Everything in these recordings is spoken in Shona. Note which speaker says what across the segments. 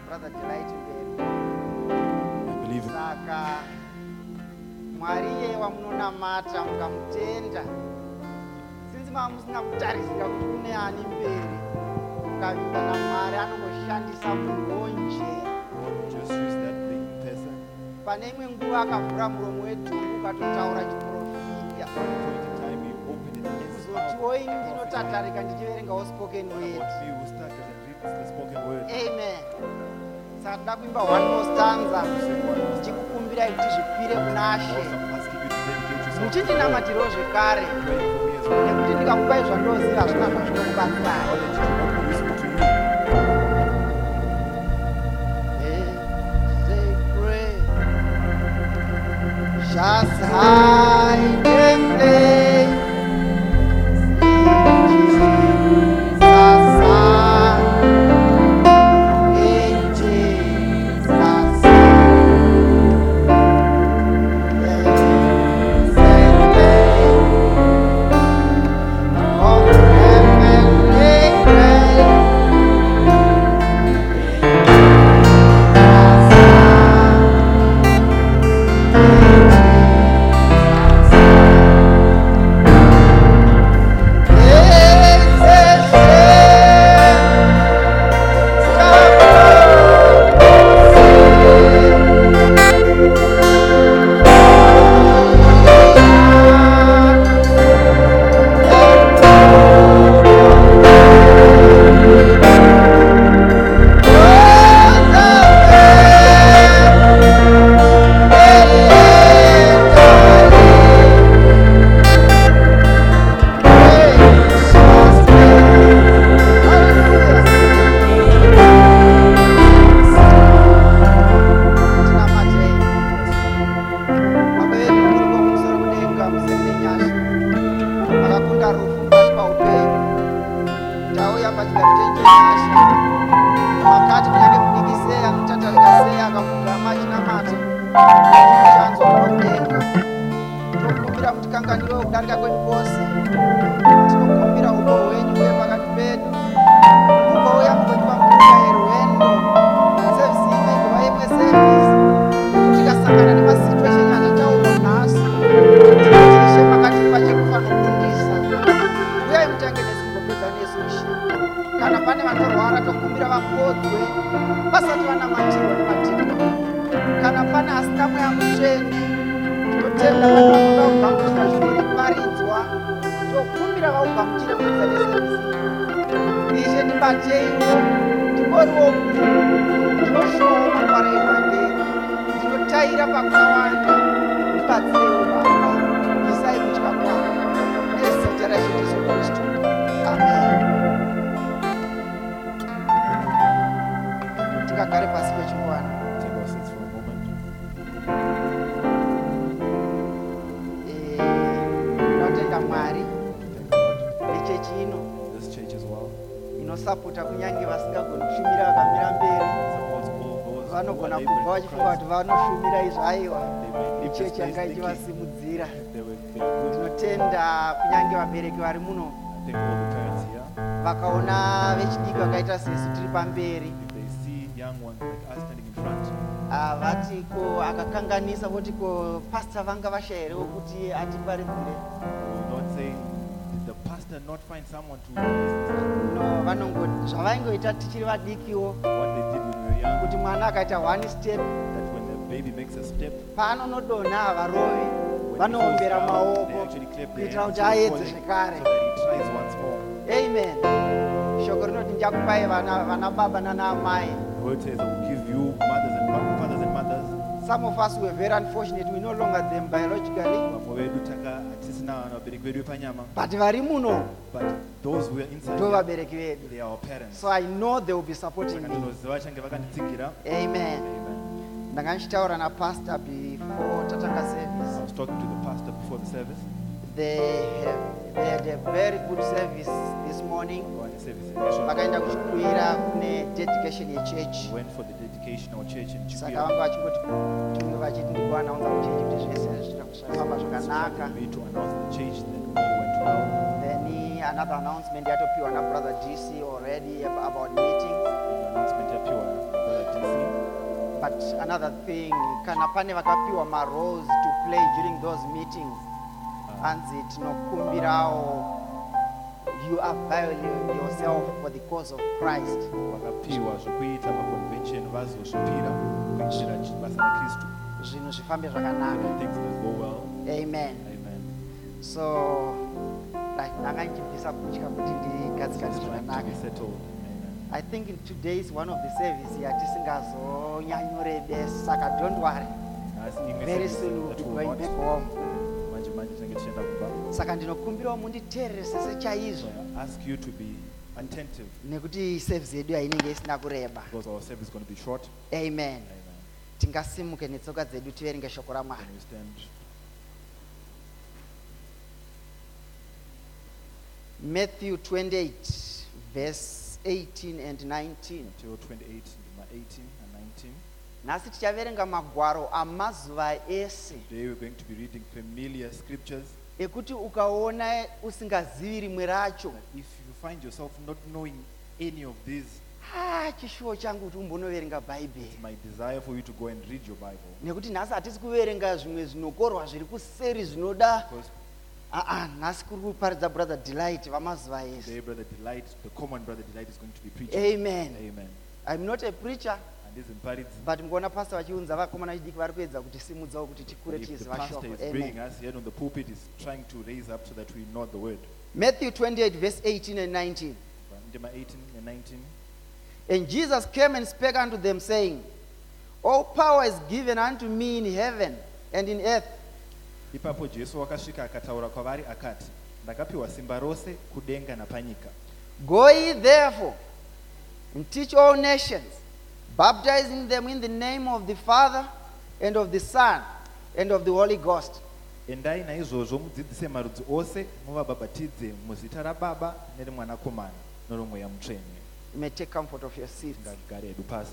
Speaker 1: Brother Delight mberi.
Speaker 2: I believe
Speaker 1: Saka Mwari iye wamunonamata mukamutenda, sinzi mamusina kutarisira kuti kune ani mberi, mukavimba naMwari anongoshandisa mugonje.
Speaker 2: just use that big person.
Speaker 1: Pane imwe nguva akavhura muromo wedhungu ukatotaura chiprofita,
Speaker 2: Point in time you open it and it's
Speaker 1: kuzotiwo ini ndinotatarika ndichiverengawo spoken word.
Speaker 2: about me who started and read the spoken word.
Speaker 1: Amen. Saka toda kuimba one more stanza ndichikukumbirai kuti zvipire kunashe
Speaker 2: Also asking you to dedicate yourself to
Speaker 1: muchindinamatirawo zvekare,
Speaker 2: praying for me as well.
Speaker 1: nekuti ndikakupai zvandoziva hazvina zvazvinokubatsirai.
Speaker 2: Knowledge is not useful to you.
Speaker 1: Just hide and play in Jesus' Son, in Jesus' name. Yes, and play of heavenly grace.
Speaker 2: Take our seats for a moment.
Speaker 1: Tinotenda Mwari
Speaker 2: Thank God.
Speaker 1: nechechi ino
Speaker 2: This church as well
Speaker 1: inosapota kunyange vasingagoni kushumira vakamira mberi,
Speaker 2: supports all those who
Speaker 1: vanogona
Speaker 2: are
Speaker 1: kubva
Speaker 2: laboring
Speaker 1: vachifunga
Speaker 2: for
Speaker 1: kuti
Speaker 2: Christ.
Speaker 1: vanoshumira izvo aiwa
Speaker 2: They may leave this
Speaker 1: ichechi
Speaker 2: place
Speaker 1: yanga
Speaker 2: thinking
Speaker 1: ichivasimudzira.
Speaker 2: they were good.
Speaker 1: Tinotenda kunyange vabereki vari muno
Speaker 2: I think all the parents here,
Speaker 1: vakaona vechidiki vakaita sesu tiri pamberi,
Speaker 2: if they see young ones like us standing in front,
Speaker 1: vati ko akakanganisa voti ko pasta vanga vasha here wokuti atiparidzire.
Speaker 2: they will not say, did the pastor not find someone to listen
Speaker 1: No, vanongoti zvavaingoita tichiri vadikiwo,
Speaker 2: to what they did when we were young,
Speaker 1: kuti mwana akaita one step
Speaker 2: that when the baby makes a step,
Speaker 1: paanonodonha havarovi,
Speaker 2: when he falls
Speaker 1: vanoombera
Speaker 2: down, they
Speaker 1: maoko
Speaker 2: actually clap their
Speaker 1: kuitira
Speaker 2: hands
Speaker 1: kuti
Speaker 2: so
Speaker 1: aedze
Speaker 2: that
Speaker 1: zvekare.
Speaker 2: he tries once more.
Speaker 1: Amen. Shoko rinoti ndichakupai vana baba nana amai.
Speaker 2: The word says, I will give you fathers and mothers.
Speaker 1: Some of us were very unfortunate, we no longer them biologically,
Speaker 2: Vamwe vedu hatisina vabereki vedu vepanyama,
Speaker 1: but vari muno
Speaker 2: but those who are inside
Speaker 1: ndo
Speaker 2: here,
Speaker 1: vabereki vedu.
Speaker 2: they are our parents.
Speaker 1: So I know they will be supporting
Speaker 2: Saka
Speaker 1: me.
Speaker 2: ndinoziva vachange vakanditsingira.
Speaker 1: Amen.
Speaker 2: Amen.
Speaker 1: Ndanga ndichitaura napastor before tatanga
Speaker 2: I
Speaker 1: service.
Speaker 2: was talking to the pastor before the service.
Speaker 1: They had a very good service this morning.
Speaker 2: On the service in
Speaker 1: Vakaenda kuchikwira kune dedication yechechi.
Speaker 2: we went for the dedication of our church in
Speaker 1: Saka
Speaker 2: Chikwira.
Speaker 1: vanga vachingoti tumwe vachiti ndikuanaunza kuchechi kuti zvese zvafamba zvakanaka.
Speaker 2: We to announce the church that all went well.
Speaker 1: Then another announcement yatopiwa na brother GC already about meetings.
Speaker 2: The announcement appeared, Brother DC
Speaker 1: But another thing, kana pane vakapiwa roles to play during those meetings, anzi tinokumbirawo, you are violating yourself for the cause of Christ.
Speaker 2: vakapiwa zvokuita maconvention vazosvipira kuitira basa raKristu.
Speaker 1: Zvinhu zvifambe zvakanaka.
Speaker 2: Things must go well.
Speaker 1: Amen.
Speaker 2: Amen.
Speaker 1: So like ndanga ndichibvisa kutya kuti ndigadzikane
Speaker 2: Just trying to
Speaker 1: zvakanaka.
Speaker 2: be settled. Amen.
Speaker 1: I think in today's one of the service yatisingazonyanyorebesa, saka don't worry.
Speaker 2: Asi imwe
Speaker 1: Very
Speaker 2: service
Speaker 1: soon we'll
Speaker 2: that
Speaker 1: be
Speaker 2: will
Speaker 1: going
Speaker 2: not-
Speaker 1: back home.
Speaker 2: manje tinenge tichienda kumba.
Speaker 1: Saka ndinokumbirawo munditeeresese
Speaker 2: So
Speaker 1: chaizvo
Speaker 2: I ask you to be attentive
Speaker 1: nekuti service yedu inenge isina kureba.
Speaker 2: because our service is going to be short.
Speaker 1: Amen.
Speaker 2: Amen.
Speaker 1: Tingasimuke netsoka dzedu tiverenge shoko raMwari.
Speaker 2: Can we stand?
Speaker 1: Matthew 28 verse 18 and 19.
Speaker 2: Matthew 28, 18 and 19.
Speaker 1: Nhasi tichaverenga magwaro amazuva ese
Speaker 2: Today we're going to be reading familiar scriptures.
Speaker 1: ekuti ukaona usingazivi rimwe racho,
Speaker 2: That if you find yourself not knowing any of these,
Speaker 1: chishuwo changu kuti umbonoverenga
Speaker 2: it's
Speaker 1: bhaibheri,
Speaker 2: my desire for you to go and read your Bible.
Speaker 1: nekuti nhasi hatisi kuverenga zvimwe zvinokorwa zviri kuseri zvinoda
Speaker 2: Because
Speaker 1: nhasi kuri kuparidza brother Delight vamazuva ese.
Speaker 2: today Brother Delight, the common Brother Delight, is going to be preaching.
Speaker 1: Amen.
Speaker 2: Amen.
Speaker 1: I'm not a preacher,
Speaker 2: And this in Paris,
Speaker 1: but ngoona pastor vachiunza vakomana vechidiki vari kuedza kuti simudzawo kuti tikure
Speaker 2: if the
Speaker 1: tichiziva
Speaker 2: pastor
Speaker 1: shoko.
Speaker 2: is bringing
Speaker 1: Amen.
Speaker 2: us here on the pulpit, is trying to raise up so that we know the word.
Speaker 1: Matthew 28 verse 18 and 19.
Speaker 2: Number 18 and 19.
Speaker 1: And Jesus came and spake unto them, saying, All power is given unto me in heaven and in earth.
Speaker 2: Ipapo Jesu wakasvika akataura kwavari akati, ndakapiwa simba rose kudenga napanyika.
Speaker 1: Go ye therefore and teach all nations, baptizing them in the name of the Father and of the Son and of the Holy Ghost,
Speaker 2: Endai naizvozvo mudzidzise marudzi ose, muvabhabhatidze muzita raBaba nereMwanakomana noromweya mutsvene.
Speaker 1: You may take comfort of your seats.
Speaker 2: Ngagare hedu pasi.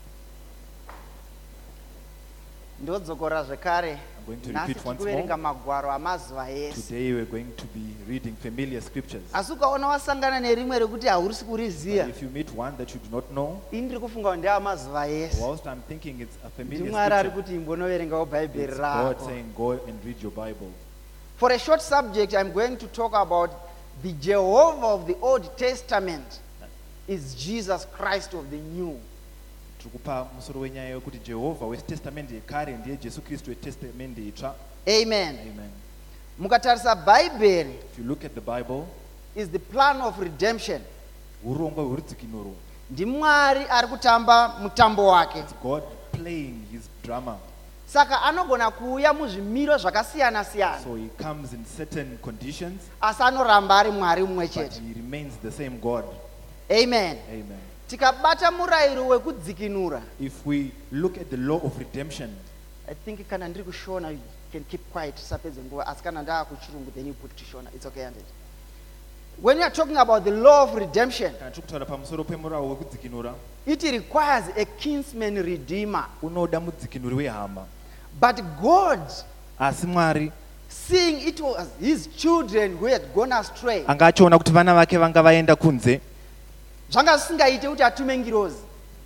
Speaker 1: Ndodzokora zvekare.
Speaker 2: I'm going to
Speaker 1: Nhasi
Speaker 2: repeat once
Speaker 1: tikuverenga
Speaker 2: more.
Speaker 1: magwaro amazuva ese.
Speaker 2: Today we're going to be reading familiar scriptures.
Speaker 1: Asi ukaona wasangana nerimwe rekuti haurisi
Speaker 2: But
Speaker 1: kuriziya,
Speaker 2: if you meet one that you do not know,
Speaker 1: ini ndiri kufunga kuti ndeamazuva ese.
Speaker 2: whilst I'm thinking it's a familiar
Speaker 1: Ndimwari ari
Speaker 2: scripture,
Speaker 1: kuti imbonoverengawo bhaibheri
Speaker 2: it's God
Speaker 1: rako.
Speaker 2: saying, go and read your Bible.
Speaker 1: For a short subject, I'm going to talk about the Jehovah of the Old Testament is Jesus Christ of the New.
Speaker 2: Tikupa musoro wenyaya yokuti Jehovah wetestamendi yekare ndiye Jesu Kristu wetestamendi itsva.
Speaker 1: Amen.
Speaker 2: Amen.
Speaker 1: Mukatarisa bhaibheri
Speaker 2: If you look at the Bible,
Speaker 1: is the plan of redemption.
Speaker 2: urongwa hwerudzikinuro.
Speaker 1: NdiMwari ari kutamba mutambo wake.
Speaker 2: It's God playing his drama.
Speaker 1: Saka anogona kuuya muzvimiro zvakasiyana siyana,
Speaker 2: So he comes in certain conditions,
Speaker 1: asi anoramba ari Mwari mumwe
Speaker 2: but
Speaker 1: chete.
Speaker 2: he remains the same God.
Speaker 1: Amen.
Speaker 2: Amen.
Speaker 1: Tikabata murayiro wekudzikinura,
Speaker 2: If we look at the law of redemption,
Speaker 1: I think kana ndiri kushona you can keep quiet tisapedze nguva, asi kana ndaa kuchirungu then you put tishona, it's okay. When you are talking about the law of redemption,
Speaker 2: kana tiri kutaura pamusoro pemurayiro wekudzikinura,
Speaker 1: it requires a kinsman redeemer.
Speaker 2: unoda mudzikinuri wehama.
Speaker 1: But God,
Speaker 2: Asi Mwari
Speaker 1: seeing it was his children who had gone astray,
Speaker 2: anga achiona kuti vana vake vanga vaenda kunze,
Speaker 1: zvanga zvisingaite kuti atume ngirozi,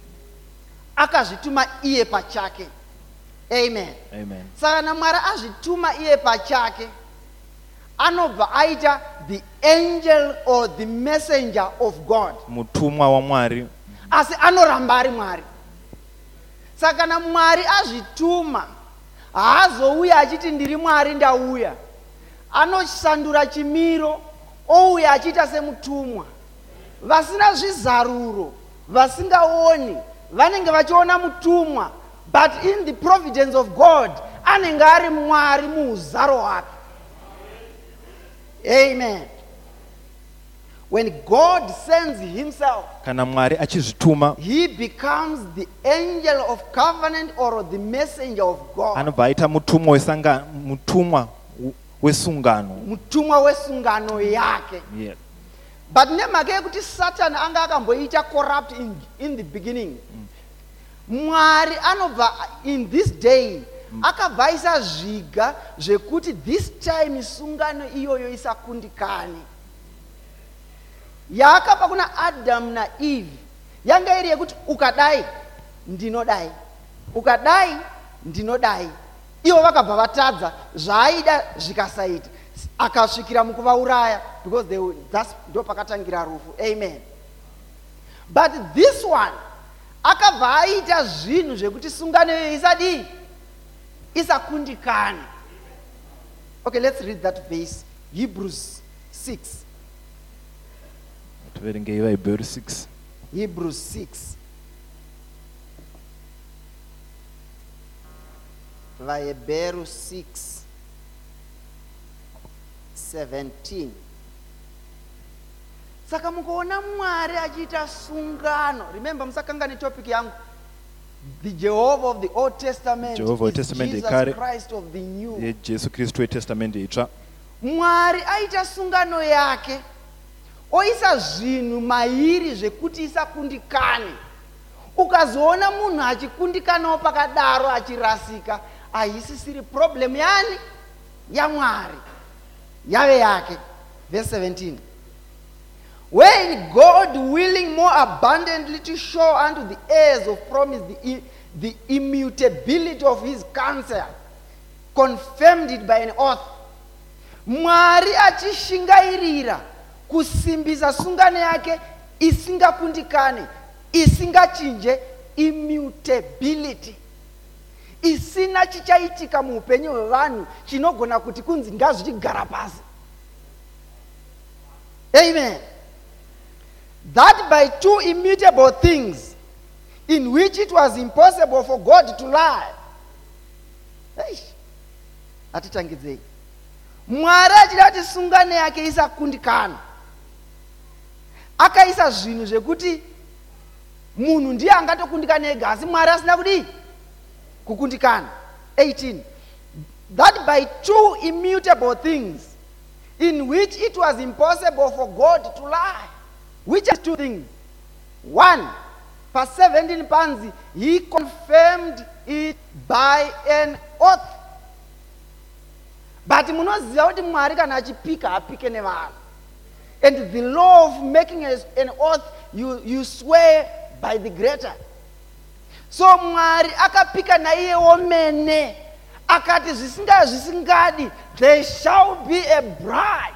Speaker 1: akazvituma iye pachake. Amen.
Speaker 2: Amen.
Speaker 1: Saka kana Mwari azvituma iye pachake, anobva aita the angel or the messenger of God,
Speaker 2: mutumwa waMwari,
Speaker 1: asi anoramba ari Mwari. Saka kana Mwari azvituma, haazouya achiti ndiri Mwari ndauya. Anoshandura chimiro, ouya achiita semutumwa. Vasina zvizaruro, vasingaoni, vanenge vachiona mutumwa, but in the providence of God, anenge ari Mwari muuzaro hwake. Amen. When God sends himself,
Speaker 2: kana Mwari achizvituma,
Speaker 1: he becomes the angel of covenant or the messenger of God.
Speaker 2: anobva aita mutumwa wesungano.
Speaker 1: Mutumwa wesungano yake.
Speaker 2: Yes.
Speaker 1: But nemhaka yekuti Satan anga akamboita corrupt in the beginning, Mwari anobva in this day akabvaisa zviga zvekuti this time sungano iyoyo isakundikane. Yaakapa kuna Adam na Eve yanga iri yekuti ukadai ndinodai, ukadai ndinodai. Ivo vakabva vatadza zvaaida zvikasaita, akasvikira mukuvauraya, because ndo pakatangira rufu. Amen. But this one akabva aita zvinhu zvekuti sungano iyo isakundikane. Okay, let's read that verse. Hebrews 6. Hebrews 6. Hebrews 6, 17. Saka mukaona Mwari achiita sungano, remember musakangane topic yangu, the Jehovah of the Old Testament is Jesus Christ of the New.
Speaker 2: Jesu Kristu weTestament itsva.
Speaker 1: Mwari aita sungano yake, oisa zvinhu mairi zvekuti isakundikane. Ukazoona munhu achikundikanawo pakadaro achirasika, haisisiri problem yani yaMwari, yave yake. Verse 17. When God, willing more abundantly to show unto the heirs of promise the immutability of his counsel, confirmed it by an oath. Mwari achishingairira kusimbisa sungano yake isingakundikane, isingachinje, immutability. Isina chichaitika muupenyu hwevanhu chinogona kuti kunzi ngazvichigara pasi. Amen. That by two immutable things in which it was impossible for God to lie. Atitangidzei. Mwari achidati sungano yake isakundikana, akaisa zvinhu zvekuti munhu ndiye angatokundikana ega, asi Mwari asina kudi kukundikana. 18. That by two immutable things in which it was impossible for God to lie. Which are two things? One, verse 17 panzi, he confirmed it by an oath. But munoziva kuti Mwari kana achipika apike nevanhu. And the law of making an oath, you swear by the greater. So Mwari akapika naiye womene, akati zvisingadi, there shall be a bride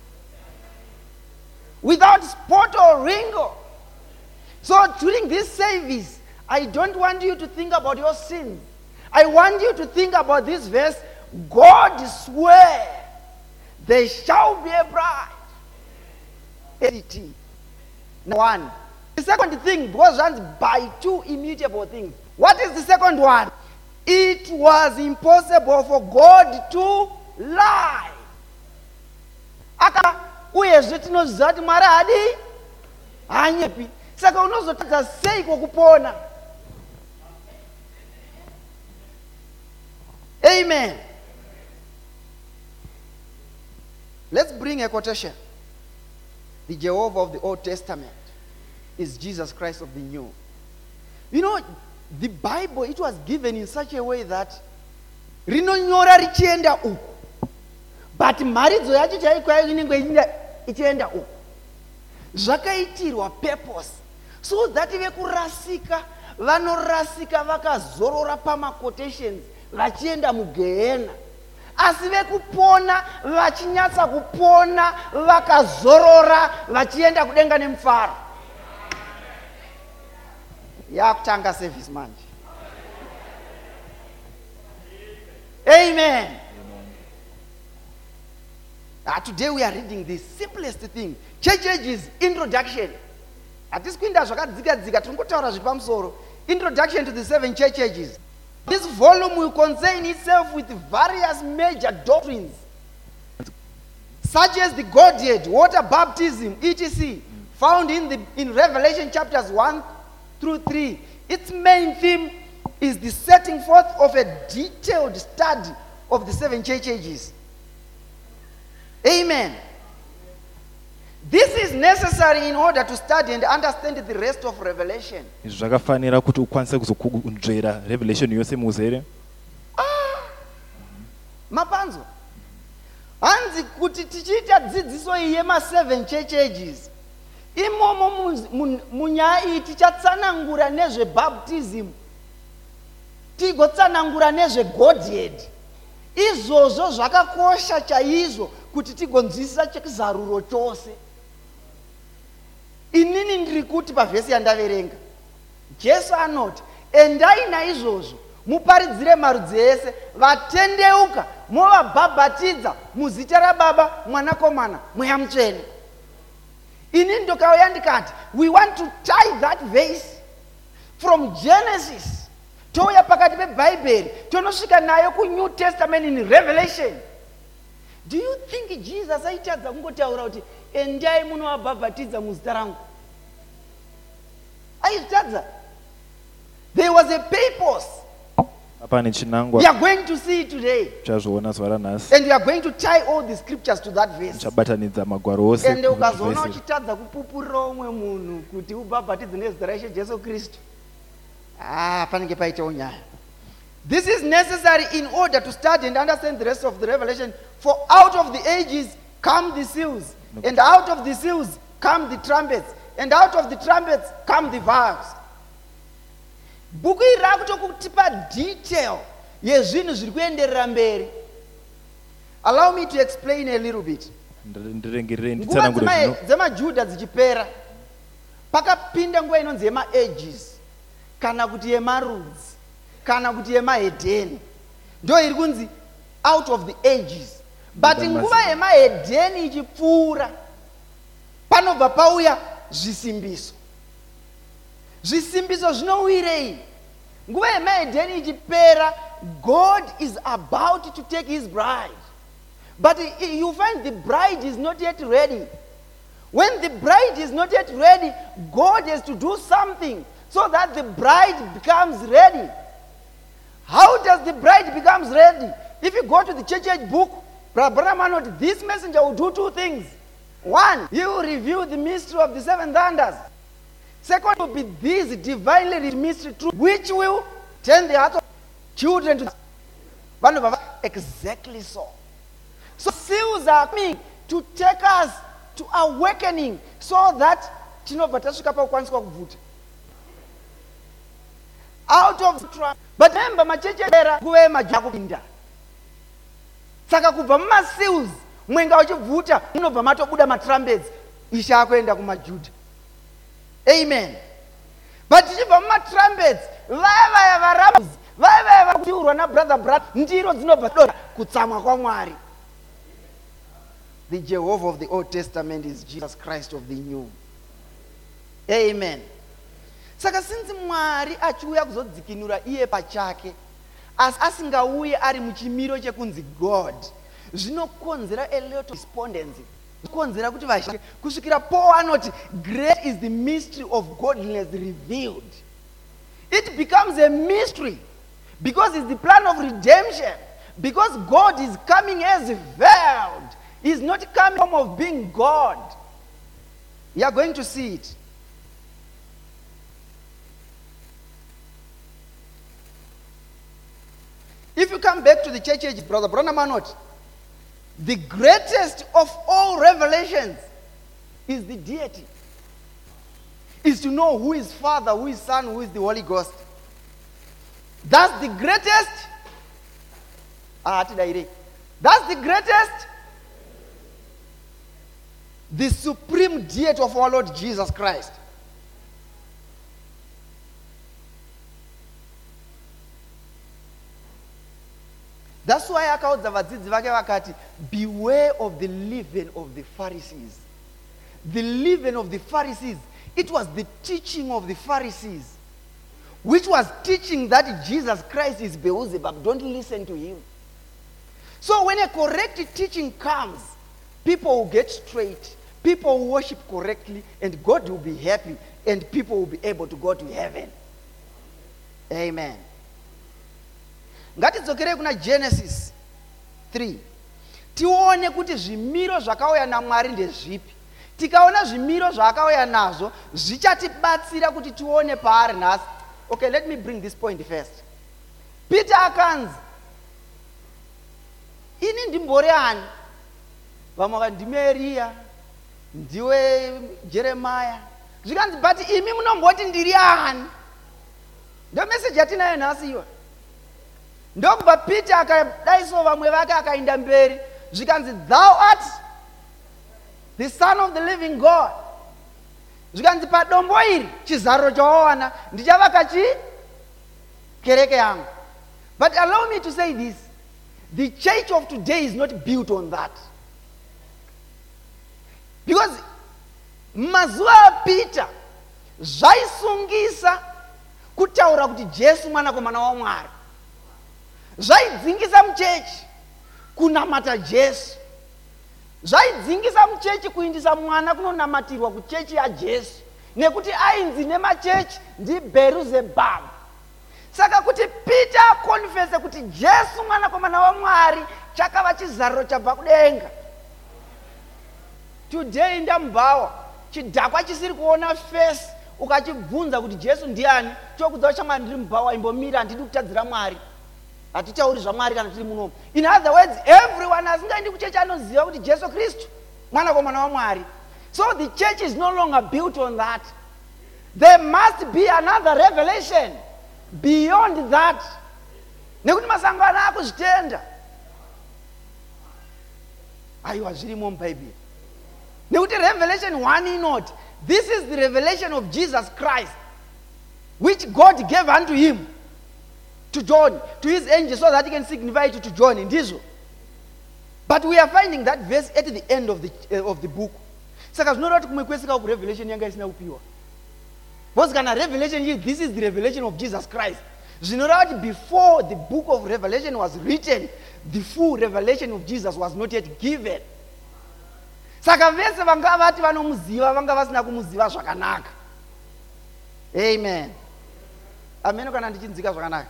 Speaker 1: without spot or wrinkle. So during this service, I don't want you to think about your sins. I want you to think about this verse. God swear there shall be a bride. Now one. The second thing was done by two immutable things. What is the second one? It was impossible for God to lie. Uyezve tinoziva kuti Mwari hadi hanyepi, saka unozotadza sei kwokupona. Amen. Let's bring a quotation. The Jehovah of the Old Testament is Jesus Christ of the New. You know, the Bible, it was given in such a way that rinonyora richienda uku, but maridzo yacho chaikwayo inenge ichienda uku. Zvakaitirwa purpose, so that vekurasika vanorasika vakazorora pamaquotations vachienda mugehena, asi vekupona vachinyatsa kupona vakazorora vachienda kudenga nemufaro. Yakutanga service manje. Amen. Today we are reading the simplest thing, Church Ages introduction. Atisikuinda zvakadzika tinongotaura zvepamusoro. Introduction to the 7 church ages. This volume will concern itself with various major doctrines, such as the Godhead, water baptism, etc., found in Revelation chapters 1 through 3. Its main theme is the setting forth of a detailed study of the 7 church ages. Amen. This is necessary in order to study and understand the rest of Revelation.
Speaker 2: Zvakafanira kuti ukwanise kuzokunzvera Revelation yose muzere.
Speaker 1: Mapanzo. Hanzi kuti tichiita dzidziso iyi yema7 church ages. Imomo munyaya iyi tichatsanangura nezvebaptism. tigotsanangura nezvegodhead. Izvozvo zvakakosha chaizvo kuti tigonzwisisa chekizaruro chose. Inini ndiri kuti pavhesi yandaverenga, Jesu anoti, endai naizvozvo muparidzire marudzi ese, vatendeuka movabhabhatidza muzita raBaba, Mwanakomana, Mweya Mutsvene. Inini ndokauya ndikati, we want to tie that verse from Genesis touya pakati peBhaibheri tonosvika nayo kuNew Testament in Revelation. Do you think Jesus aitadza kungotaura kuti endai munovabhabhatidza muzita rangu? Aitadza. There was a purpose. We are going to see it today. And we are going to tie all the scriptures to that verse. And ukazoona uchitadza kupupurira umwe munhu kuti ubhabhatidze nezita raIshe Jesu Kristu, panenge paitawo nyaya. This is necessary in order to study and understand the rest of the Revelation. For out of the ages come the seals, and out of the seals come the trumpets, and out of the trumpets come the vials. Bhuku iri rakutokutipa detail yezvinhu zviri kuenderera mberi. Allow me to explain a little bit. Nguva dzemaJudha dzichipera, pakapinda nguva inonzi yema-ages, kana kuti yemarudzi, kana kuti yemahedheni. Ndo iri kunzi out of the ages. But nguva yemahedheni ichipfuura, panobva pauya zvisimbiso. Zvisimbiso zvinowirei. Nguva yemahedheni ichipera, God is about to take his bride. But you find the bride is not yet ready. When the bride is not yet ready, God has to do something so that the bride becomes ready. How does the bride becomes ready? If you go to the church age book, Brahma, this messenger will do two things. One, he will reveal the mystery of the seven thunders. Second will be this divinely rich mystery truth, which will turn the hearts of children to exactly so. So seals are coming to take us to awakening so that out of trap. But remember, machechera kuwe majakupinda. Saka kubva muma-seals mwenga uchibvuta munobva matobuda ma-trumpets isha kuenda kumaJudha. Amen. But tichibva muma-trumpets vaya varamuzi vaya vakuurwa nabrother ndiro dzinobva kutsamwa kwaMwari. The Jehovah of the Old Testament is Jesus Christ of the New. Amen. Saka since Mwari achiuya kuzodzikinura iye pachake, asi asingauye ari muchimiro chekunzi God, zvinokonzera a lot of despondency. Konzera kuti vashake kusvikira Paul anoti great is the mystery of godliness revealed. It becomes a mystery because it's the plan of redemption. Because God is coming as veiled. He's not coming from of being God. You are going to see it. If you come back to the church age, Brother Branham, the greatest of all revelations is the deity. Is to know who is Father, who is Son, who is the Holy Ghost. That's the greatest. That's the greatest. The supreme deity of our Lord Jesus Christ. That's why akaudza vadzidzi vake vakati, beware of the leaven of the Pharisees. The leaven of the Pharisees, it was the teaching of the Pharisees, which was teaching that Jesus Christ is Beelzebub. Don't listen to him. So when a correct teaching comes, people will get straight, people will worship correctly, and God will be happy, and people will be able to go to heaven. Amen. Ngatidzokere kuna Genesis 3. Tione kuti zvimiro zvakauya naMwari ndezvipi. Tikaona zvimiro zvakauya nazvo, zvichatibatsira kuti tione paari nhasi. Okay, let me bring this point first. Peter akanzi, ini ndimbori ani? Vamwe vakati ndime Eria, ndiwe Jeremiah. Zvikanzi, but imi munomboti ndiri ani? Ndio message yatinayo nhasi iwa. ndokubva Peter akadaiso vamwe vake akaenda mberi zvikanzi thou art the son of the living God. Zvikanzi padombo iri chizaruro chawawana ndichavaka kereke yangu. But allow me to say this, the church of today is not built on that. Because mazuva aPeter zvaisungisa kutaura kuti Jesu mwanakomana waMwari, zvaidzingisa muchechi kunamata Jesu, zvaidzingisa muchechi kuindisa mwana kunonamatirwa kuchechi yaJesu, nekuti ainzi nemachechi ndiBherizebhabhu. Saka kuti Peter akonfese kuti Jesu mwanakomana waMwari chakava chizaruro chabva kudenga. Today ndambawa chidhakwa chisiri kuona face ukachibvunza kuti Jesu ndiani, chokudza changa ndiri mubhawa imbomira handidi kutadzira Mwari, hatitauri zvaMwari kana tiri munomu. In other words, everyone asingaendi kuchechi anoziva kuti Jesu Kristu mwanakomana waMwari. So the church is no longer built on that. There must be another revelation beyond that. Nekuti masangano akuzvitenda aiwa zvirimo mubhaibheri. Nekuti Revelation 1 inoti, this is the revelation of Jesus Christ, which God gave unto him to John, to his angel, so that he can signify it to John. Ndizvo. But we are finding that verse at the end of the book. Saka zvinoreva kuti kumwe kwese ku Revelation yanga isina kupiwa. Because kana Revelation here, this is the revelation of Jesus Christ. Zvinoreva kuti before the book of Revelation was written, the full revelation of Jesus was not yet given. Saka vese vanga vati vanomuziva vanga vasina kumuziva zvakanaka. Amen. Amen kana ndichinzika zvakanaka.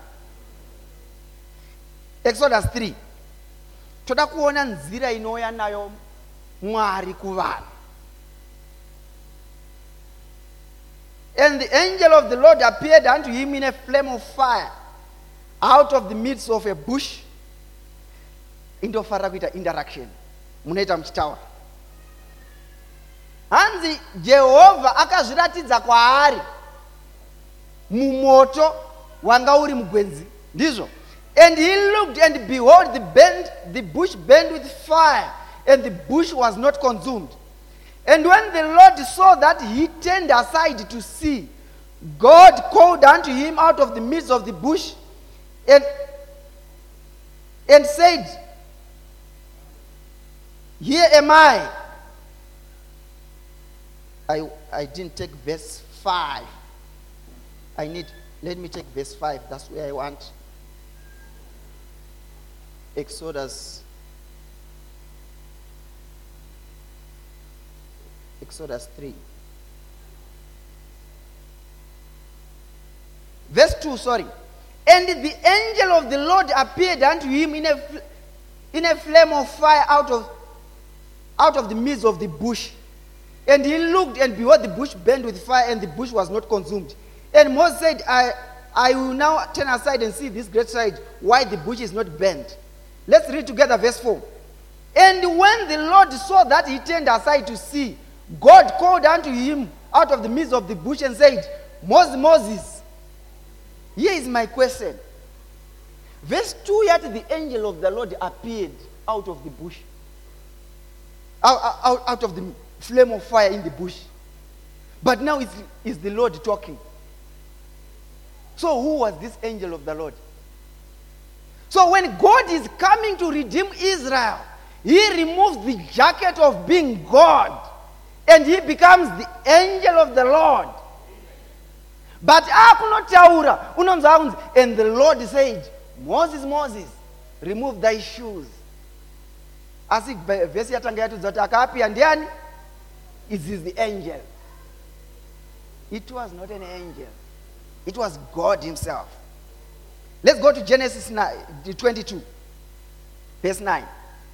Speaker 1: Exodus 3. Toda kuona nzira inouya nayo Mwari kuvanhu. And the angel of the Lord appeared unto him in a flame of fire out of the midst of a bush. Indofarira kuita interaction munoita muchitaura. Hanzi Jehovha akazviratidza kwaari mumoto wanga uri mugwenzi. Ndizvo. And he looked, and behold, the bush burned with fire, and the bush was not consumed. And when the Lord saw that, he turned aside to see. God called unto him out of the midst of the bush and said, here am I. I didn't take verse 5. Let me take verse 5. That's where I want. Exodus 3. Verse 2, sorry. And the angel of the Lord appeared unto him in a flame of fire out of the midst of the bush. And he looked, and behold, the bush burned with fire, and the bush was not consumed. And Moses said, I will now turn aside and see this great sight, why the bush is not burnt. Let's read together verse 4. And when the Lord saw that, he turned aside to see. God called unto him out of the midst of the bush and said, Moses, Moses. Here is my question. Verse 2, yet the angel of the Lord appeared out of the bush. Out of the flame of fire in the bush. But now it's the Lord talking. So who was this angel of the Lord? So when God is coming to redeem Israel, he removes the jacket of being God, and he becomes the angel of the Lord. But and the Lord said, Moses, Moses, remove thy shoes. As if verse yatanga yatudza akapi andiani? It is the angel. It was not an angel. It was God himself. Let's go to Genesis 22, verse 9.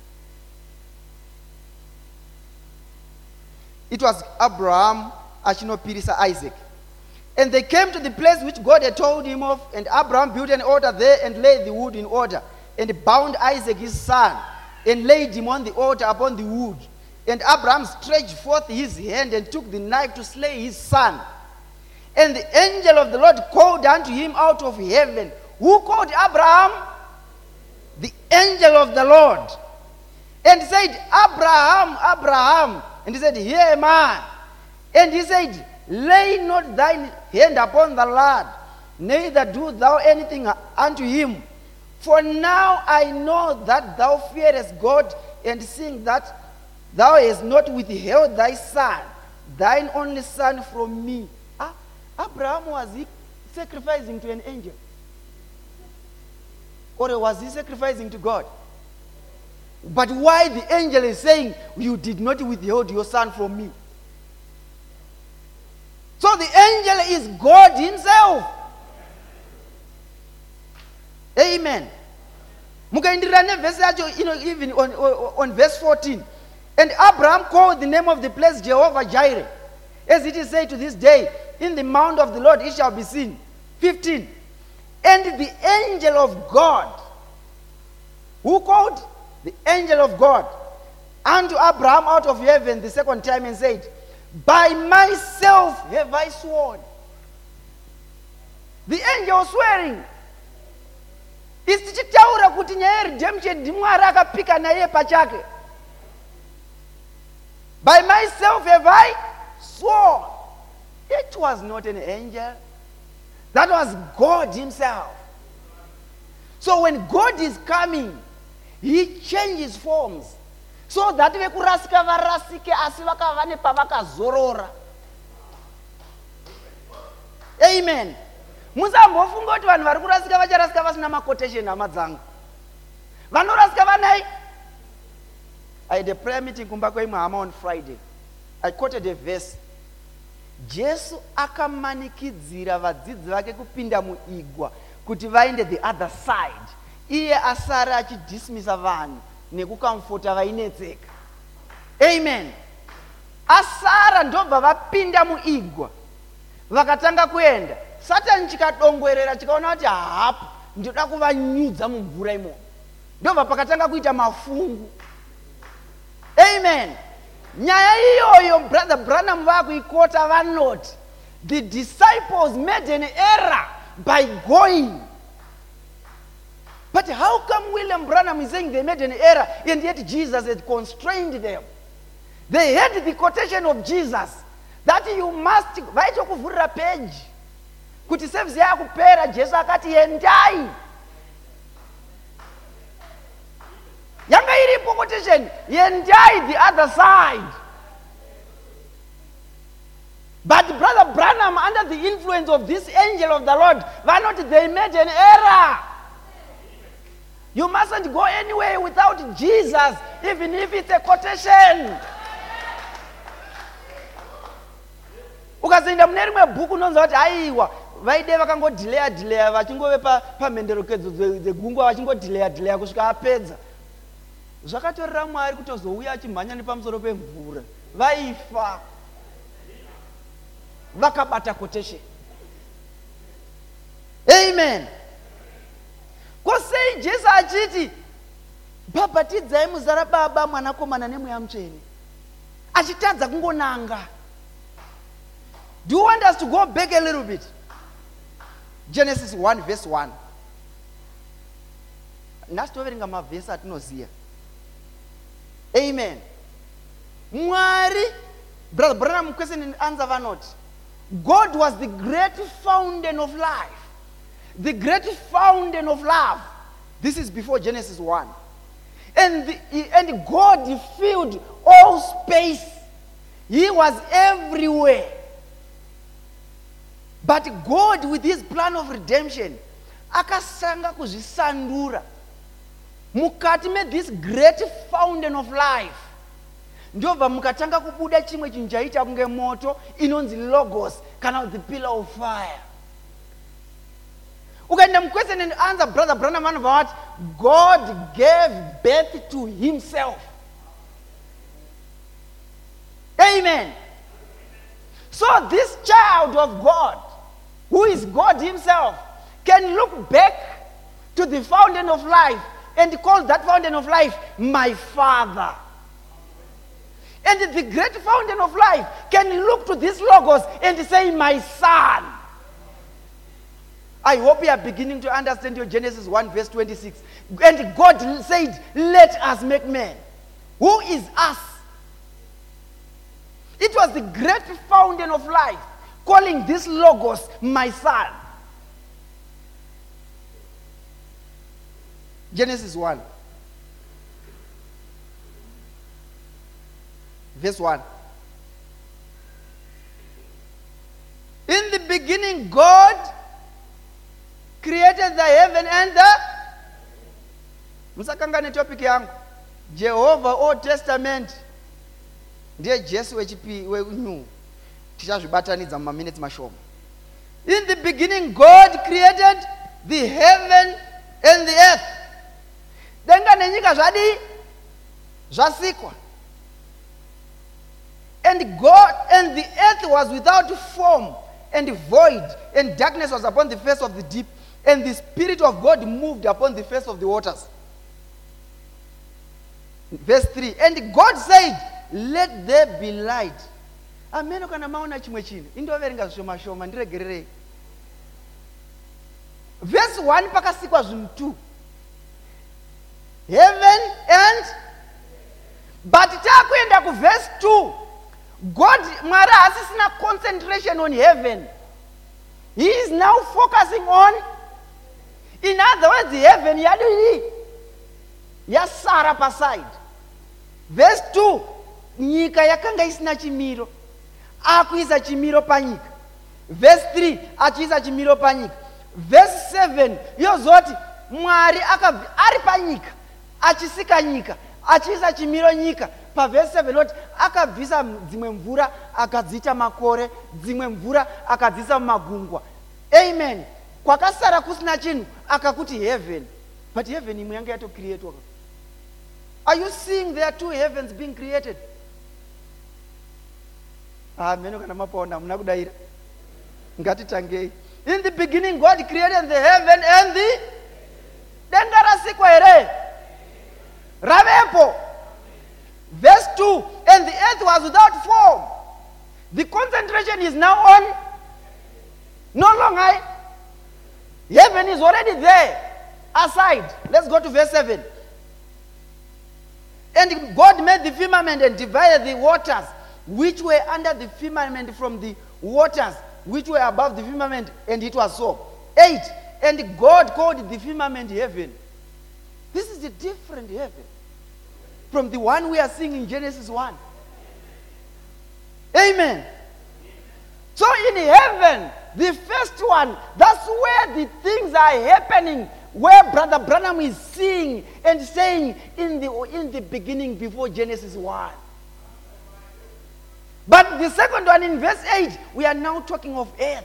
Speaker 1: It was Abraham, Ashinopirisa, Isaac. And they came to the place which God had told him of, and Abraham built an altar there and laid the wood in order, and bound Isaac his son, and laid him on the altar upon the wood. And Abraham stretched forth his hand and took the knife to slay his son. And the angel of the Lord called unto him out of heaven. Who called Abraham? the angel of the Lord, and said, Abraham, Abraham. And he said, Here am I. And he said, Lay not thine hand upon the lad, neither do thou anything unto him. For now I know that thou fearest God, and seeing that thou hast not withheld thy son, thine only son, from me. Abraham, was he sacrificing to an angel? Or was he sacrificing to God? But why the angel is saying, you did not withhold your son from me? So the angel is God himself. Amen. Mukaendelea verse yacho, even on verse 14. And Abraham called the name of the place Jehovah Jireh, as it is said to this day, in the mount of the Lord it shall be seen. 15. And the angel of God, who called the angel of God unto Abraham out of heaven the second time, and said, By myself have I sworn. The angel swearing. Isichitaura kuti nyaya redemption ndimwari akapika naye pachake. By myself have I sworn. It was not an angel. That was God himself. So when God is coming, he changes forms, so that vekurasika varasike asi vakavane pavakazorora. Amen. Musambofunga kuti vanhu vari kurasika vacharasika vasina maquotation hama dzangu. Vanorasika vanai. I had a prayer meeting kumba kweimwe hama on Friday. I quoted a verse. Jesu akamanikidzira vadzidzi vake kupinda muigwa kuti vaende the other side. Iye asara achidismisa vanhu nekukamfota vainetseka. Amen. Asara ndobva vapinda muigwa, vakatanga kuenda. Satani chikadongwerera chikaona kuti hapo ndoda kuvanyudza mumvura imo, ndobva pakatanga kuita mafungu. Amen. Nyaya iyoyo brother Branham vakuikota vanoti, the disciples made an error by going. But how come William Branham is saying they made an error, and yet Jesus had constrained them? They had the quotation of Jesus that you must vaitokuvhurira page kuti service yakupera Jesu akati endai. Yanga iripo quotation, endai the other side. But brother Branham, under the influence of this angel of the Lord, they made an error. You mustn't go anywhere without Jesus, even if it's a quotation. Ukazinda mnerimwe bhuku nonza kuti aiwa vaide vakangodhileya vachingove pamhenderekedzo dzegungwa vachingodhileya kusvika apedza. Zvakatorera Mwari kutozouya achimhanya nepamusoro pemvura, vaifa vakabata quotation. Amen. Kosei Jesu achiti bhabhatidzai muzita raBaba, Mwanakomana neMweya Mutsvene, achitadza kungonanga. Do you want us to go back a little bit? Genesis 1 verse 1. Nasitoverenga mavhesi atinoziya. Amen. Mwari, brother Branham question and answer vanoti, God was the great fountain of life, the great fountain of love. This is before Genesis 1. And God filled all space. He was everywhere. But God, with his plan of redemption, akasanga kuzvisandura mukati this great fountain of life. Ndobva mukatanga kubuda chimwe chinjaita kunge moto inonzi logos kana the pillar of fire. Ukaenda question and answer brother Branham what God gave birth to himself. Amen. So this child of God, who is God himself, can look back to the fountain of life and call that fountain of life my Father. And the great fountain of life can look to this logos and say my Son. I hope you are beginning to understand your Genesis 1 verse 26. And God said, let us make man. Who is us? It was the great fountain of life, calling this Logos my son. Genesis 1. Verse 1. In the beginning, God created the heaven and the... Musakangane topic yangu. Jehovah Old Testament. Ndiye Jesu weNew. Tichazvibatanidza mumaminutes mashoma. In the beginning, God created the heaven and the earth. Denga nenyika zvadi zvasikwa. And God and the earth was without form and void, and darkness was upon the face of the deep, and the Spirit of God moved upon the face of the waters. Verse 3. And God said, let there be light. Ameno kana maona chimwe chino. Indoverenga zvishoma shoma ndiregererei. Verse 1 pakasikwa zvinhu 2. Heaven and... But takuenda ku verse 2. God, Mwari hasisina concentration on heaven. He is now focusing on... In other words, the heaven yasara paside. Verse 2. Nyika yakanga isina chimiro. Akuisa chimiro panyika. Verse 3. Achiisa chimiro panyika. Verse 7. Yozoti Mwari ari panyika. Achisika nyika. Achiisa chimiro nyika. Pa verse 7 not akabvisa dzimwe mvura akadzita makore, dzimwe mvura akadzisa magungwa. Amen. Kwakasara kusina chinhu akakuti heaven. But heaven imwe yanga yato created. Are you seeing there are 2 heavens being created? Meno kana mapaona muna kudaira. Ngatitangei. In the beginning God created the heaven and the... Denga rasikwa here. Ravepo. Verse 2. And the earth was without form. The concentration is now on... No longer... Heaven is already there. Aside. Let's go to verse 7. And God made the firmament and divided the waters which were under the firmament from the waters which were above the firmament, and it was so. 8. And God called the firmament heaven. This is a different heaven from the one we are seeing in Genesis 1. Amen. So in heaven, the first one, that's where the things are happening, where Brother Branham is seeing and saying in the beginning before Genesis 1. But the second one in verse 8, we are now talking of earth.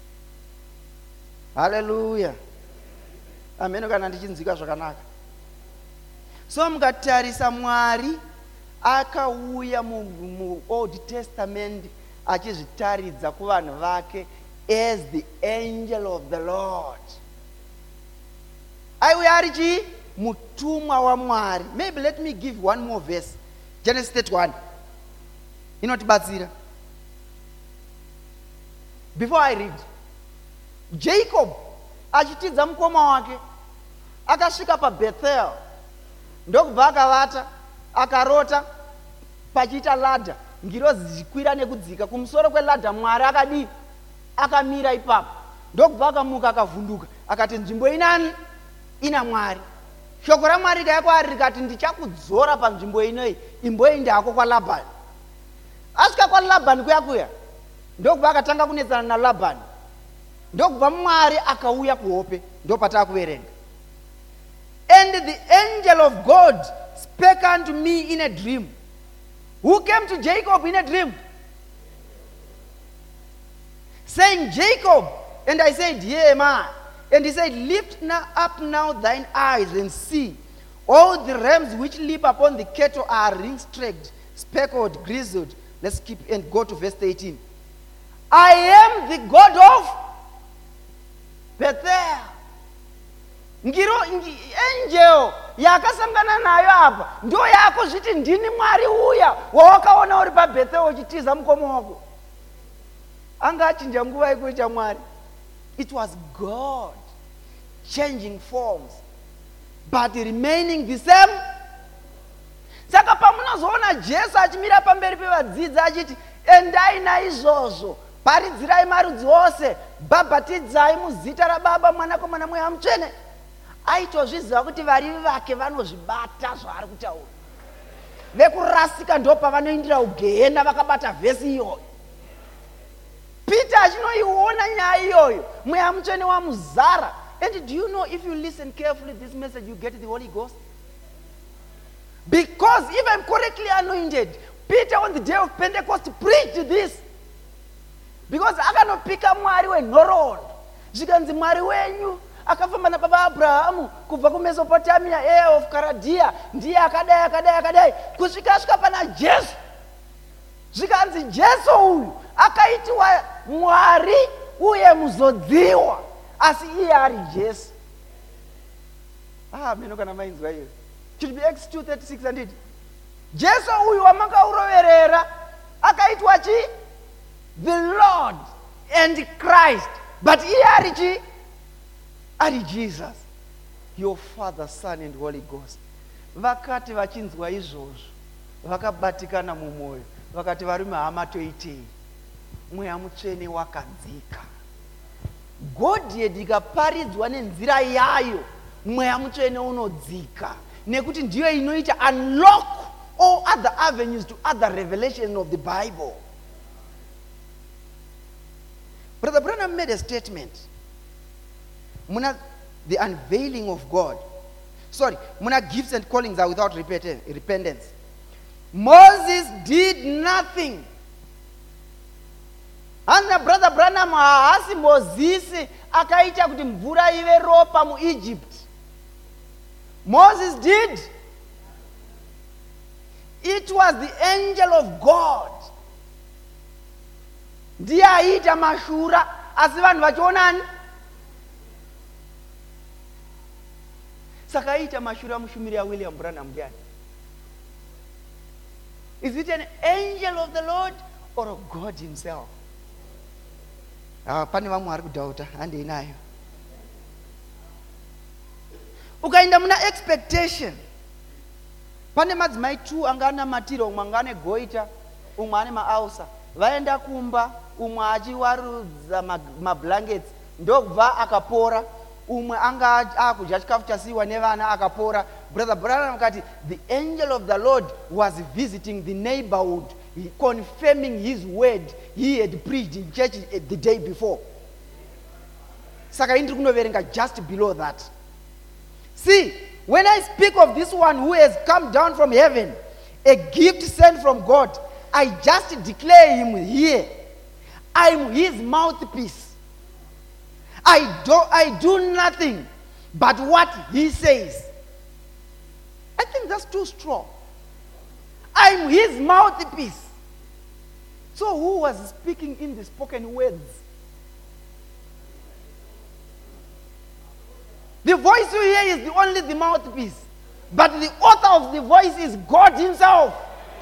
Speaker 1: Hallelujah. Amen. So mukatarisa Mwari akauya mu Old Testament achizvitaridza kuvanhu vake as the angel of the Lord. Aiuya ari chi mutumwa wa Mwari. Maybe let me give one more verse. Genesis 31. Inotibatsira. Before I read, Jacob achitidza mukoma wake akasvika paBethel, ndokubva akavata akarota pachiita ladha, ngirozi dzikwira nekudzika. Kumusoro kweladha Mwari akadii? Akamira ipapo. Ndokubva akamuka akavhunduka akati nzvimbo inani? Ina Mwari. Shoko raMwari rikauya kwaari rikati ndichakudzora panzvimbo inoyi, imboi ndako kwaLabhani. Asvika kwaLabhani kuya ndokubva akatanga kunetsana naLabhani. Ndokubva Mwari akauya kuhope, ndopataka kuverenga. And the angel of God spake unto me in a dream. Who came to Jacob in a dream? Saying, Jacob. And I said, Yea, am I. And he said, lift now up now thine eyes and see. All the rams which leap upon the cattle are ring-streaked, speckled, grizzled. Let's keep and go to verse 18. I am the God of Bethel. Angel yakasangana nayo apa ndo yako zviti ndini Mwari uya wawakaona uri paBethel uchitiza mukoma wako. Anga achinja nguva yekuita Mwari. It was God changing forms but remaining the same. Saka pamunozoona Jesu achimira pamberi pevadzidzi achiti endai naizvozvo, paridzirai marudzi ose, bhabhatidzai muzita raBaba, Mwanakomana, Mweya Mutsvene, aitozviziva kuti varivi vake vanozvibata zvaari kutaura. Vekurasika ndo pavanoindira ugehena vakabata vhesi iyoyo. Peter achinoiona nyaya iyoyo, Mweya Mutsvene wamuzara. And do you know, if you listen carefully this message, you get the Holy Ghost? Because even correctly anointed, Peter on the day of Pentecost preached this. Because akanopika Mwari wenhoroondo, zvikanzi Mwari wenyu akafamba nababa Abrahamu kubva kuMesopotamia, Air of Karadia, ndiye akadai kusvika pana Jesu. Zvikanzi Jesu uyu akaitiwa Mwari uye muzodziwa, asi iye ari Jesu. Meno kana mainzwa iyo. Should be Acts 2:36 and it. Jesu uyu wamakauroverera akaitwa chi? The Lord and Christ. But iye ari chi? Ari Jesus. Your Father, Son and Holy Ghost. Vakati vachinzwa izvozvo, vakabatikana mumwoyo, vakati varume hama toitei, Mweya Mutsvene wakadzika. Godhead ikaparidzwa nenzira yayo, Mweya Mutsvene unodzika, nekuti ndiyo inoita unlock all other avenues to other revelation of the Bible. Brother Branham made a statement. Muna the unveiling of God. Sorry, Muna gifts and callings are without repentance. Moses did nothing. And Brother Branham haasi Moses akaita kuti mvura ive ropa mu Egypt. Moses did. It was the angel of God. Ndiye aita mashura, asi vanhu vachionani. Saka aita mashura mushumiri ya William Branham ndiani? Is it an angel of the Lord or God himself? Pane vamwe vari kudhauta, handei nayo. Ukaenda muna expectation, pane madzimai 2 anga anamatira, umwe anga ane goita, umwe ane maausa. Vaenda kumba, umwe achiwarudza mablankets, ndokubva akapora. Umwe anga akudya chikafu chasiiwa nevana akapora. Brother Branham akati the angel of the Lord was visiting the neighborhood, confirming his word he had preached in church the day before. Saka indiri kunoverenga just below that. See, when I speak of this one who has come down from heaven, a gift sent from God, I just declare him here. I'm his mouthpiece. I do nothing but what he says. I think that's too strong. I'm his mouthpiece. So who was speaking in the spoken words? The voice you hear is only the mouthpiece. But the author of the voice is God himself.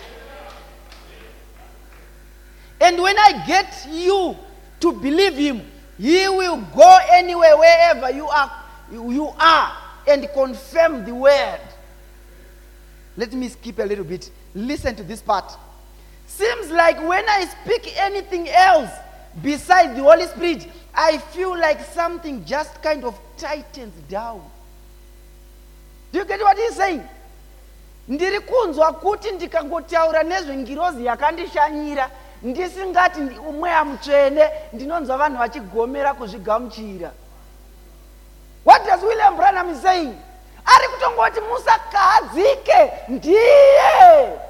Speaker 1: And when I get you to believe him, he will go anywhere, wherever you are, and confirm the word. Let me skip a little bit. Listen to this part. Seems like when I speak anything else besides the Holy Spirit, I feel like something just kind of tightens down. Do you get what he's saying? Ndiri kunzwa kuti ndikangotaura nezvengirozi yakandishanyira, ndisingati Mweya Mutsvene, ndinonzwa vanhu vachigomera kuzvigamuchira. What does William Branham is saying? Ari kutongoti musakahadzike, ndiye.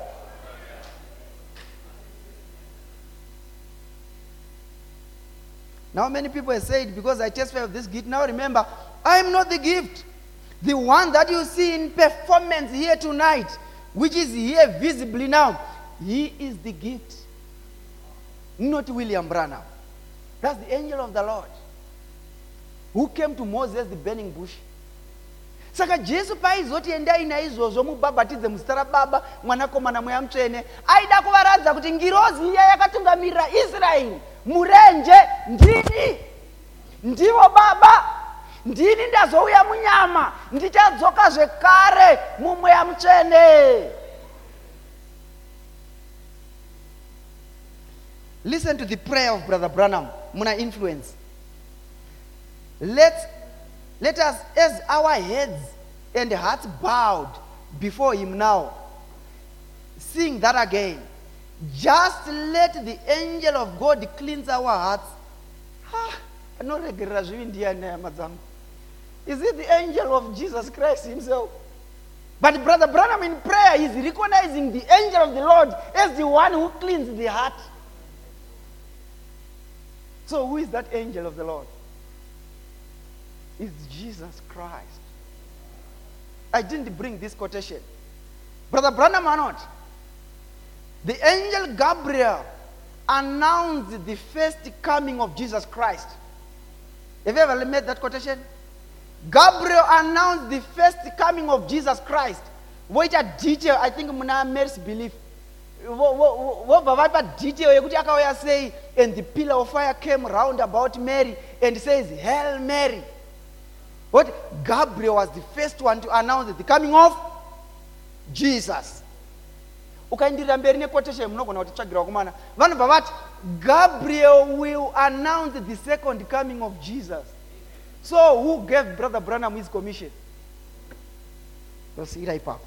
Speaker 1: Now many people have said, because I testify of this gift, now remember, I am not the gift. The one that you see in performance here tonight, which is here visibly now, he is the gift. Not William Branham. That's the angel of the Lord who came to Moses the burning bush. Saka Jesu paizoti endai naizvozvo mubhabhatidze muzita raBaba, Mwanakomana, Mweya Mutsvene, aida kuvaradza kuti ngirozi iya yakatungamirira Israeri murenje ndini. ndivo Baba, ndini ndazouya munyama, ndichadzoka zvekare mumweya mutsvene. Listen to the prayer of Brother Branham, muna influence. Let us, as our heads and hearts bowed before him now, sing that again. Just let the angel of God cleanse our hearts. Is it the angel of Jesus Christ himself? But Brother Branham in prayer is recognizing the angel of the Lord as the one who cleans the heart. So who is that angel of the Lord? It's Jesus Christ. I didn't bring this quotation. Brother Branham or not, the angel Gabriel announced the first coming of Jesus Christ. Have you ever made that quotation? Gabriel announced the first coming of Jesus Christ. Wait a detail, I think Muna Mary's belief. What detail you could say, and the pillar of fire came round about Mary and says, Hail Mary. What? Gabriel was the first one to announce the coming of Jesus. Ukaindira mberi nequotation munogona kutitsvagira kumana. Vanhu vavati Gabriel will announce the second coming of Jesus. So who gave Brother Branham his commission? Tosira ipapo.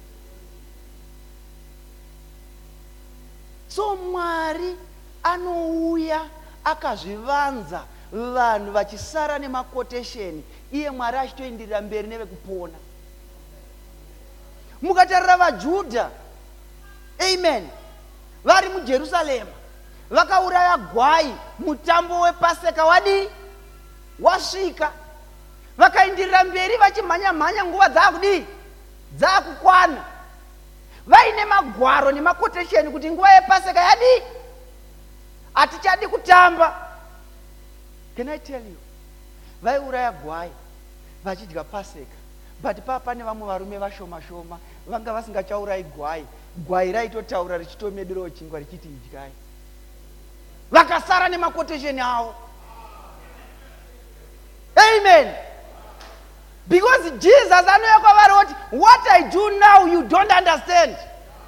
Speaker 1: So Mwari anouya akazvivanza vanhu vachisara nemaquotation, iye Mwari achitoenderera mberi nevekupona. Mukatarira vaJudha, amen, vari muJerusarema vakauraya gwai, mutambo wePaseka wasvika, vakaenderera mberi vachimhanya nguva dzakukwana, vaine magwaro nemaquotation kuti nguva yePaseka hatichadi kutamba. Can I tell you, vaiuraya gwai vachidya Paseka, but pane vamwe varume vashoma vanga vasingachaurayi gwai raitotaura richitomederawo chingwa richiti idyai, vakasara nemaquotation avo. Amen. Because Jesus anoya kwavari kuti, what I do now you don't understand.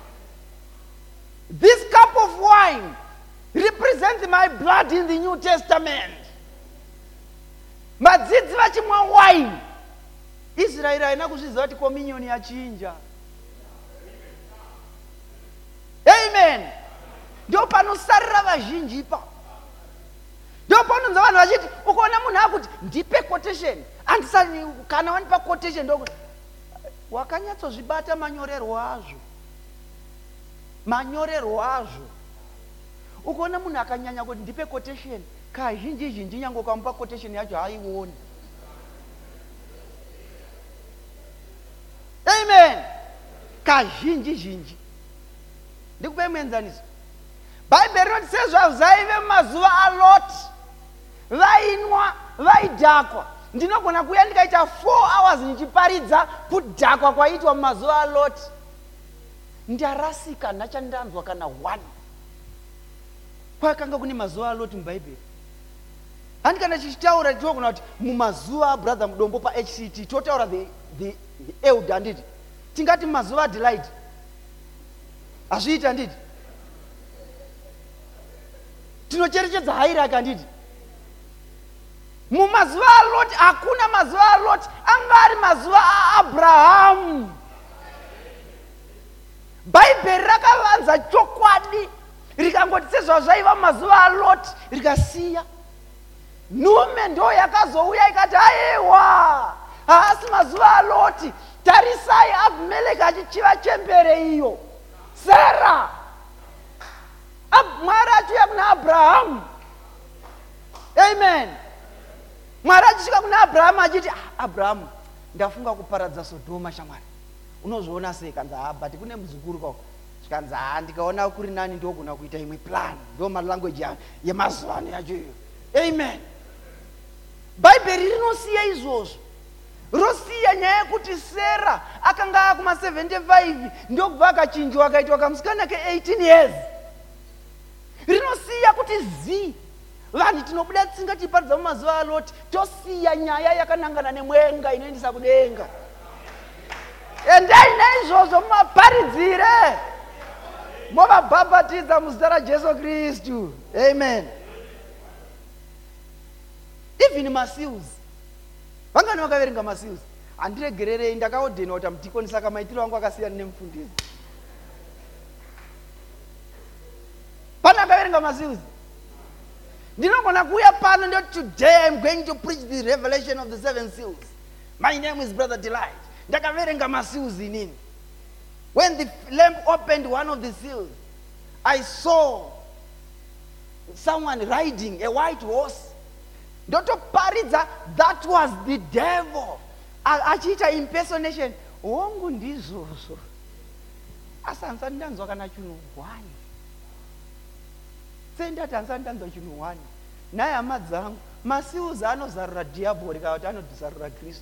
Speaker 1: This cup of wine represents my blood in the New Testament. Madzidzi vachimwa wine, Israeli haina kuzviziva kuti communion yachinja. Amen. Ndio panosarira vazhinji ipa. Ndio panonzwa vanhu vachiti, ukaona munhu akuti ndipe quotation, andisani kana wanipa quotation ndo wakanyatsozvibata manyorerwo azvo. Ukaona munhu akanyanya kuti ndipe quotation, kazhinji nyange ukamupa quotation yacho haioni. Amen. Kazhinji. Ndikupe muenzaniso. Bible rinoti sezvazvaive mazuva aLot, vainwa, vaidhakwa. Ndinogona kuya ndikaita 4 hours nichiparidza kudhakwa kwaitwa mumazuva aLot. Ndarasika nachandanzwa kana 1. Kwakanga kune mazuva aLot muBhayibheri. Handikana chichitaura tinogona kuti mumazuva brother Mudombo paHCT totaura the elder handiti. Tingati mumazuva aDelight. Azviita handiti. Tinocherechedza Hairaki handiti. Mumazuva aLot hakuna mazuva aLot, anga ari mazuva aAbhurahamu. Bhaibheri rakavanza chokwadi rikangoti sezvazvaiva mazuva aLot rikasiya. Nhume ndo yakazouya ikati aiwa, haasi mazuva aLot, tarisai Abhimeleki achichiva chembere iyo. Sara Mwari achiuya kuna Abhurahamu. Amen. Mwari achisvika kuna Abhurahamu achiti, Abhurahamu, ndafunga kuparadza Sodhoma shamwari. Unozviona sei? Kanzi but kune muzukuru kwako. Zvikanzi ndikaona kuri nani ndogona kuita imwe plan. Ndo malanguage yemazuva ano yacho iyo. Amen. Bhaibheri rinosiya izvozvo. Rosiya nyaya yekuti Sera akanga akuma 75 ndokubva akachinjwa akaitwa kamusikana ke 18 years. Rinosiya kuti vanhu tinobuda tsinga tichiparidza mumazuva aloti tosiya nyaya yakanangana nemwenga inoendesa kudenga. Endai naizvozvo mumaparidzire, movabhabhatidza muzita raJesu Kristu. Amen. Even maseals, vangani vakaverenga maseals? Handiregererei, ndakaodhena kuti mudhikoni, saka maitiro angu akasiyana nemufundisi. Pana akaverenga maseals? Ndinogona kuuya pano ndoti today I'm going to preach the revelation of the 7 seals. My name is Brother Delight. Ndakaverenga maseals inini. When the lamp opened one of the seals, I saw someone riding a white horse. Ndotoparidza, that was the devil. Achiita impersonation. Hongu ndizvozvo. Asanza ndanzwa kana chinhu 1. Sendati hansani ndanzwa chinhu 1. Naye hama dzangu, maseals anozarura diabhori kana kuti anozarura Kristu.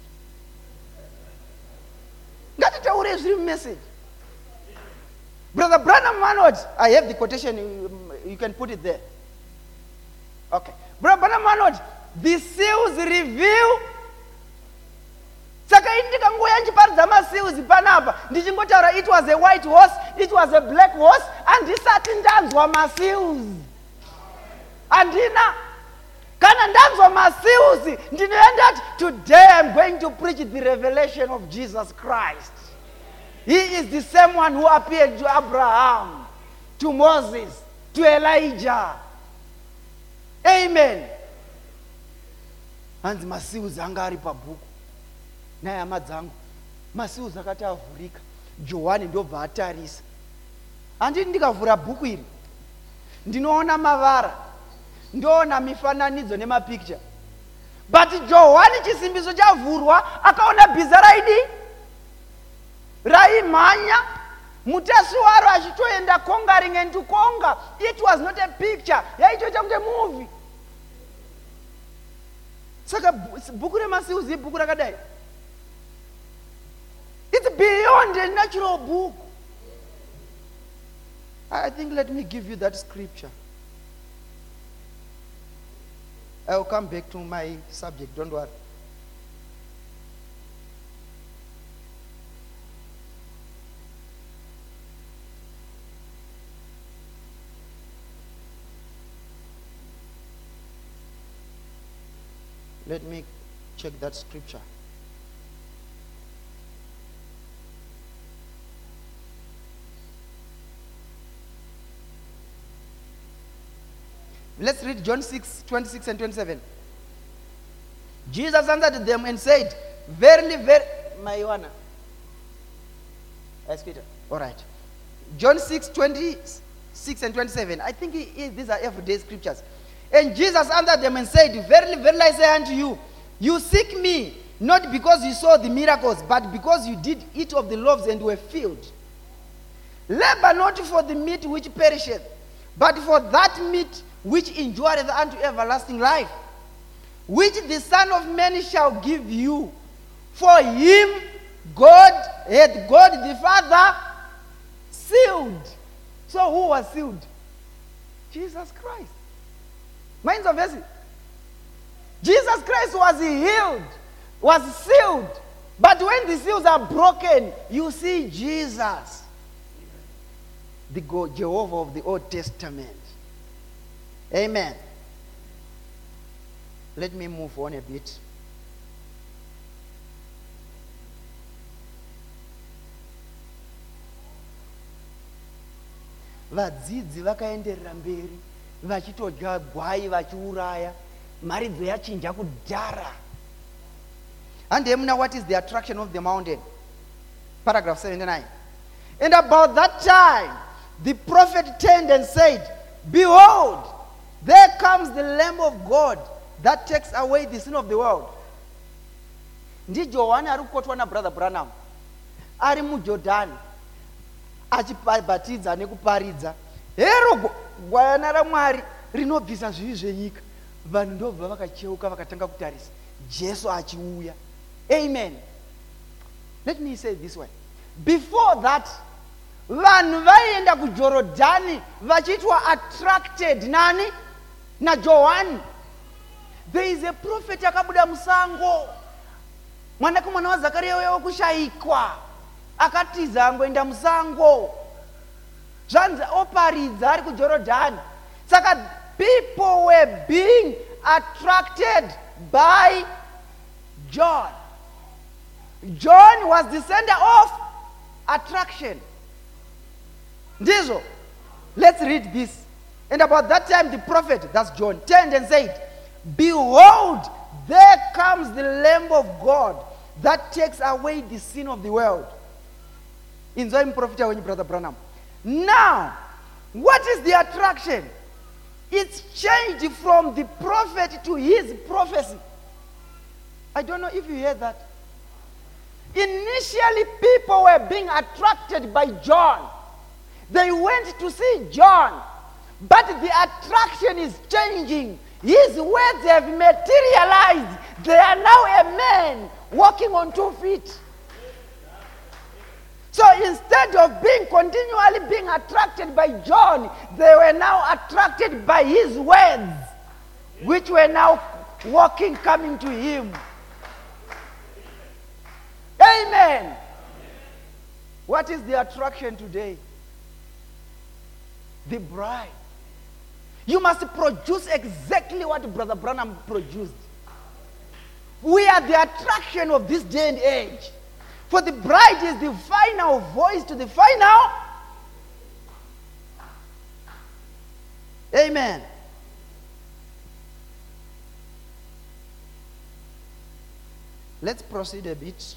Speaker 1: Ngatitaure zviri mumessage. Brother Branham Manod, I have the quotation, you can put it there. Okay. Brother Branham Manod, the seals reveal. Saka indikangoya ndichiparidza maseals panapa, ndichingotaura it was a white horse, it was a black horse, handisati ndanzwa maseals. Andina. Kana ndanzwa maseals, ndinoenda today I'm going to preach the revelation of Jesus Christ. He is the same one who appeared to Abraham, to Moses, to Elijah. Amen. Hanzi maseals anga ari pabhuku. Naye hama dzangu, maseals akati avhurika, Johani ndobva atarisa. Handiti ndikavhura bhuku iri, ndinoona mavara, ndoona mifananidzo nemapicture. But Johani chisimbiso chavhurwa, akaona bhiza raimhanya, mutesi waro achitoenda conquering and to conquer. It was not a picture, yaitoita kunge movie. Saka bhuku remaseals ibhuku rakadai. It's beyond a natural book. I think let me give you that scripture. I will come back to my subject, don't worry. Let me check that scripture. Let's read John 6, 26 and 27. Jesus answered them and said, verily, my Ioana. Yes, Peter. All right. John 6, 26 and 27. I think these are everyday scriptures. And Jesus answered them and said, verily, verily, I say unto you, you seek me, not because you saw the miracles, but because you did eat of the loaves and were filled. Labor not for the meat which perisheth, but for that meat which endureth unto everlasting life, which the Son of Man shall give you. For him hath God the Father sealed. So who was sealed? Jesus Christ. Minds of mercy. Jesus Christ was healed, was sealed. But when the seals are broken, you see Jesus, the Jehovah of the Old Testament. Amen. Let me move on a bit. Vadzidzi vakaenderera mberi vachitodya gwai vachiuraya, maridzo yachinja kudhara. And now what is the attraction of the mountain? Paragraph 79. And about that time the prophet turned and said, behold, there comes the Lamb of God that takes away the sin of the world. Ndijohani ari kukotwa na Brother Branham ari muJordani achibhabhatidza nekuparidza, hero gwayana raMwari rinobvisa zvivi zvenyika. Vanhu ndobva vakacheuka vakatanga kutarisa Jesu achiuya. Amen. Let me say this way. Before that, vanhu vaienda kuJorodhani vachiitwa attracted nani naJohani. There is a prophet akabuda musango, mwanakomana wa Zakaria uyo kushaikwa, akatiza angoenda musango, zvanzi oparidza ari kuJorodhani. Saka people were being attracted by John. John was the center of attraction. Ndizo. Let's read this. And about that time the prophet, that's John, turned and said, behold, there comes the Lamb of God that takes away the sin of the world. In Zoim prophet when Brother Branham. Now, what is the attraction? It's changed from the prophet to his prophecy. I don't know if you heard that. Initially, people were being attracted by John. They went to see John. But the attraction is changing. His words have materialized. They are now a man walking on 2 feet. So instead of continually being attracted by John, they were now attracted by his words, which were now walking, coming to him. Amen. What is the attraction today? The bride. You must produce exactly what Brother Branham produced. We are the attraction of this day and age. For the bride is the final voice to the final. Amen. Let's proceed a bit.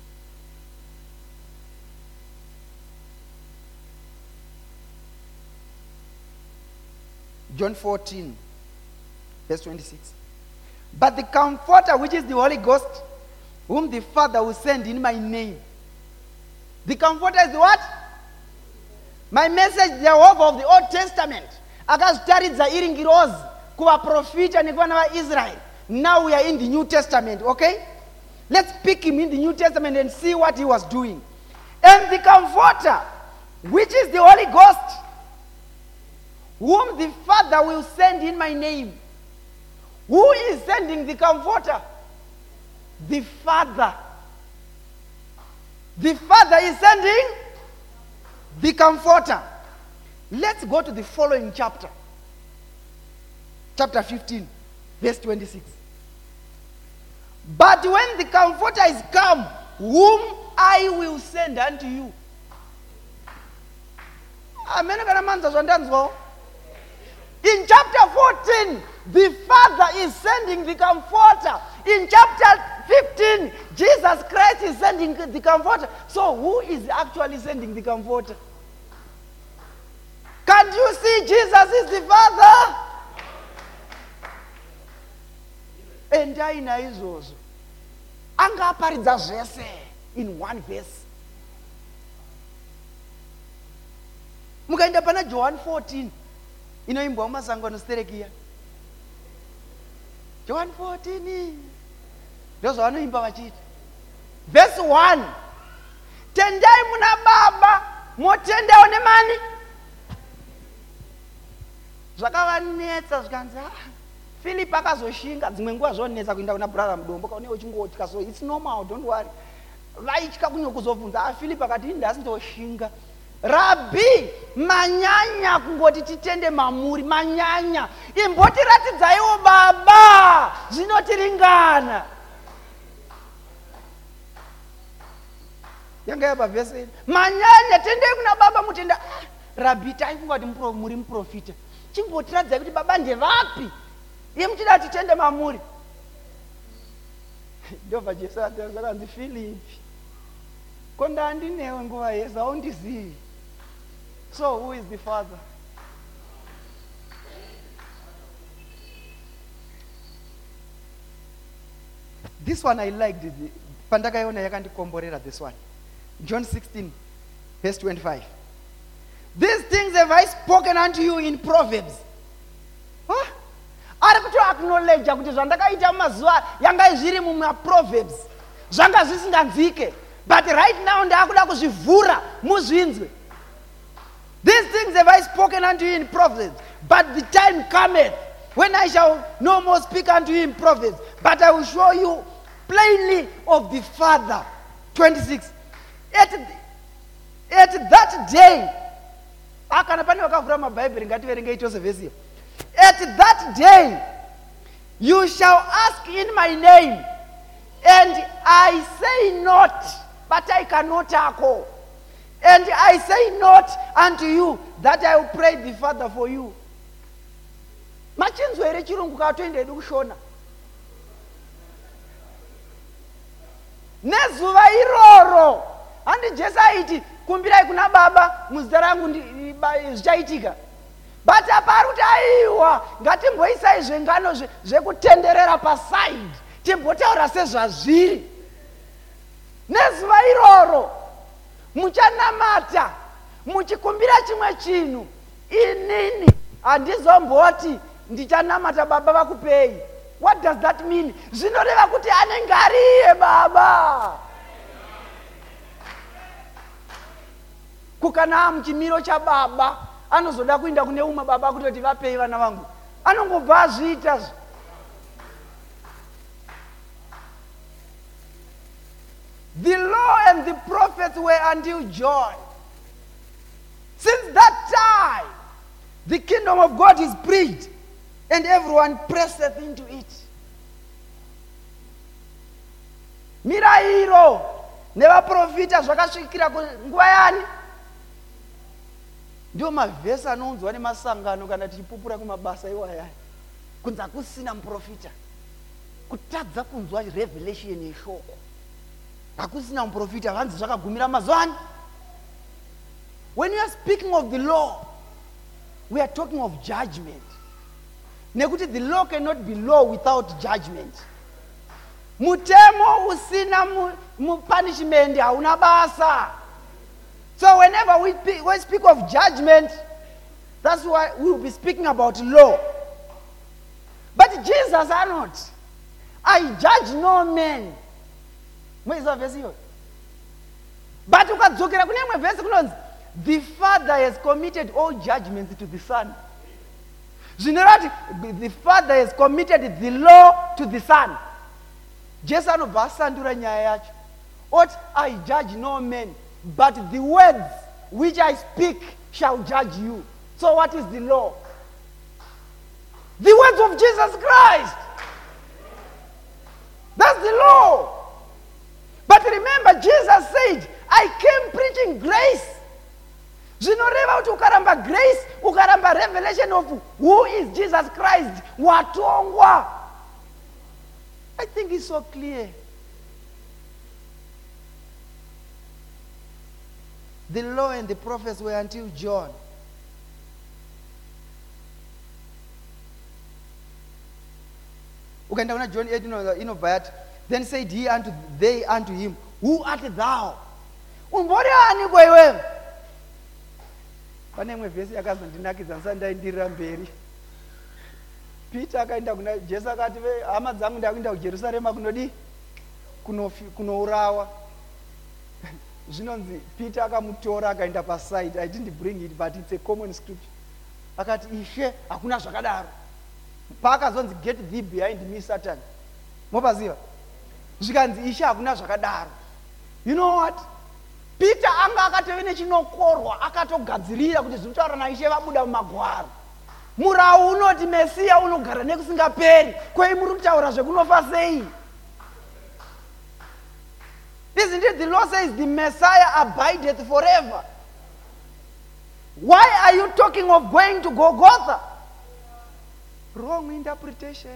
Speaker 1: John 14, verse 26. But the Comforter, which is the Holy Ghost, whom the Father will send in my name. The Comforter is the what? My message, Jehovah of the Old Testament. Akazitaridza iri ngirozi kuvaprofita nekuvana vaIsrael. Now we are in the New Testament, okay? Let's pick him in the New Testament and see what he was doing. And the Comforter, which is the Holy Ghost, whom the Father will send in my name. Who is sending the Comforter? The Father. The Father is sending the Comforter. Let's go to the following chapter. Chapter 15, verse 26. But when the Comforter is come, whom I will send unto you. In chapter 14, the Father is sending the Comforter. In chapter 15, Jesus Christ is sending the Comforter. So who is actually sending the Comforter? Can't you see Jesus is the Father? Endai na izozo. Anga aparidza zvese in one verse. Mukaenda pana John 14. Inoimbwa mumasangano sterekia. John 14. Ndio zvavanoimba vachiti. Verse 1. Tendai muna baba, motendawo nemani. Zvakavanetsa zvikanzi Philip akazoshinga dzimwe nguva zvonetsa kuenda kuna brother mudombo kaone uchingotya, so it's normal, don't worry. Vaitya kunyokuzobvunza Philip akati indasi ndoshinga. Rabbi, manyanya kungoti titende mamuri, manyanya. Imbotiratidzaiwo baba, zvinotiringana. Yanga yapa verse. Manyanya tendei kuna baba mutenda. Rabbi, taifungati muri muprofita. Chimbotiradza kuti baba ndevapi? Iye muchida titende mamuri. Ndobva Jesu akanzi Philip. Konda andinewe nguva yese aundizivi. So who is the Father? This one I liked. Pandakaiona yakandikomborera this one. John 16, verse 25. These things have I spoken unto you in Proverbs. Huh? Ari kuti acknowledge kuti zvandakaita mazuva yanga zviri mumaProverbs zvanga zvisinganzike, but right now ndakuda kuzvivhura muzvinzwe. These things have I spoken unto you in Proverbs, but the time cometh when I shall no more speak unto you in prophets, but I will show you plainly of the Father. 26. At that day, at that day, you shall ask in my name, and I say not, but I cannot call. And I say not unto you that I will pray the Father for you. Machinzo ere chirungu katoende kushona. Nezuva iroro. Andi Jesu aiti kumbirai kuna baba muzita rangu zvichaitika. But aparuti aiwa ngatimboisai zvengano zvekutenderera paside. Timbotaura sezvazviri. Nezuva iroro muchanamata muchikumbira chimwe chinhu inini handizomboti ndichanamata baba vakupei. What does that mean? Zvinoreva kuti anenge ariye baba. Kukana muchimiro chababa anozoda kuinda kune umwe baba kutoti vapei vana vangu, anongobva azviita. The law and the prophets were until John. Since that time, the kingdom of God is preached, and everyone presseth into it. Mirairo nevaprofita zvakasvikira nguva yani? Ndio mavhesi anounzwa nemasangano kana tichipupura kumabasa iwaya. Kunza kusina muprofita. Kutadza kunzwa revelation yeshoko. Hakusina muprofita vanzi zvakagumira mazwani. When we are speaking of the law, we are talking of judgment. Nekuti the law cannot be law without judgment. Mutemo usina punishment hauna basa. So whenever we speak of judgment, that's why we will be speaking about law. But Jesus are not. I judge no man. But the Father has committed all judgments to the Son. The Father has committed the law to the Son. What I judge no man, but the words which I speak shall judge you. So what is the law? The words of Jesus Christ. That's the law. But remember, Jesus said, I came preaching grace. Zvinoreva kuti ukaramba grace, ukaramba revelation of who is Jesus Christ, watongwa. I think it's so clear. The law and the prophets were until John. Ukaenda kuna John 8 then said he unto they unto him, who art thou? Umbori ani kwa iwewe? Pane imwe vhesi yakazondinakidza ndisandaendirira mberi. Peter akaenda kuna Jesu akati hama dzangu ndakuenda kuJerusarema kunodi kunourawa. Zvinonzi Peter akamutora akaenda paside. I didn't bring it, but it's a common scripture. Akati Ishe hakuna zvakadaro. Pakazonzi get thee behind me Satan. Mopaziva? Zvikanzi Ishe hakuna zvakadaro. You know what? Peter anga akatove nechinokorwa akatogadzirira kuti zvinotaura naIshe vabuda mumagwaro. Murau unoti Mesiya unogara nekusingaperi. Kwei muri kutaura zvekunofa sei? Isn't it the law says the Messiah abideth forever? Why are you talking of going to Golgotha? Wrong interpretation.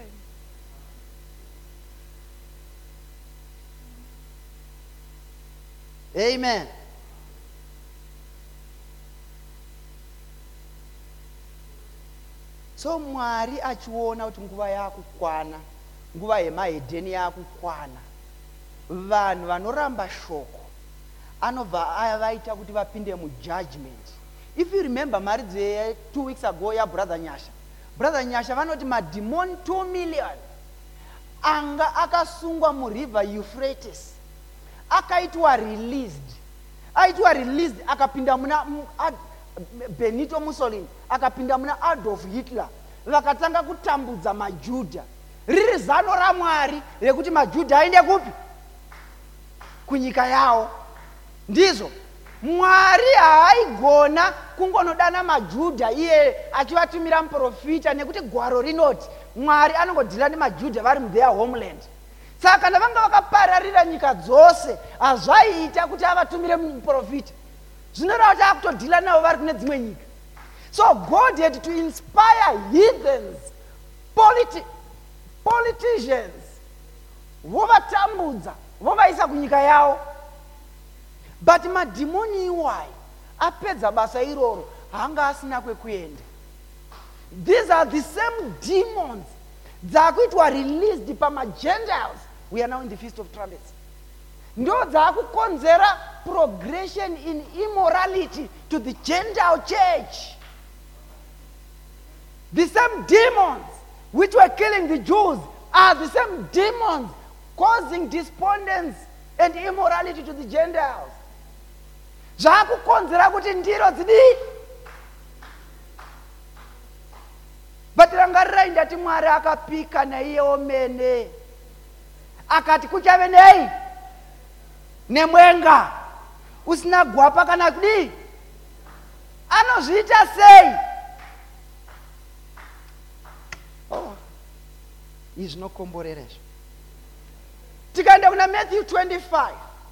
Speaker 1: Amen. So Mwari achiona kuti nguva yakukwana, nguva yemahedheni yakukwana, vanhu vanoramba shoko anobva avaita kuti vapinde mujudgment. If you remember maridze 2 weeks ago ya brother Nyasha vanoti mademon 2 million anga akasungwa muriver Euphrates akaitwa released akapinda muna Benito Mussolini akapinda muna Adolf Hitler vakatanga kutambudza majudha, riri zano raMwari rekuti majudha aende kupi? Kunyika yavo. Ndizvo Mwari haaigona kungonodana majudha iye achivatumira muprofita, nekuti gwaro rinoti Mwari anongodhila nemajudha vari mutheir homeland. Saka kana vanga vakapararira nyika dzose, hazvaiita kuti avatumire muprofita. Zvinoreva kuti akutodhila navo vari kune dzimwe nyika. So God had to inspire heathens, politicians, vovatambudza, vovaisa kunyika yavo. But madhimoni iwayo apedza basa iroro, hanga asina kwekuenda. These are the same demons dzakuitwa released pama-Gentiles. We are now in the Feast of Trumpets. Ndo dzakukonzera progression in immorality to the Gentile church. The same demons which were killing the Jews are the same demons causing despondence and immorality to the Gentiles. Zvakukonzera kuti ndiro dzidi. But rangarirai ndati Mwari akapika naiye omene. Akati kuchave nei? Nemwenga. Usina gwapa kana kudi? Anozviita sei? Oh. Izvi nokomborera izvo. Tikaenda kuna Matthew 25.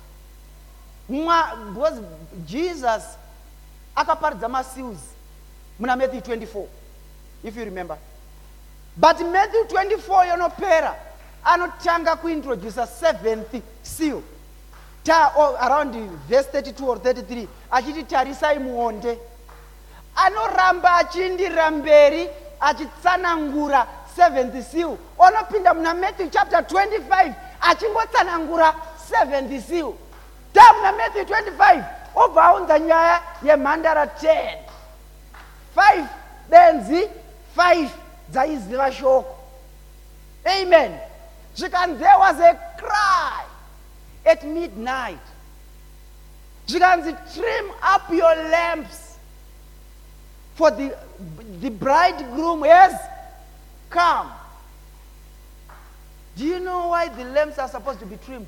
Speaker 1: Because Jesus akaparidza maseals muna Matthew 24, if you remember. But Matthew 24 yonopera anotanga kuintroduce a seventh seal. Around verse 32 or 33, achiti tarisai muonde. Anoramba achindira mberi achitsanangura seventh seal. Onopinda muna Matthew chapter 25 achingotsanangura seventh seal. Muna Matthew 25 obva aunza nyaya yemhandara 10. 5 benzi 5 dzaiziva shoko. Amen. There was a cry at midnight. Trim up your lamps, for the bridegroom has come. Do you know why the lamps are supposed to be trimmed?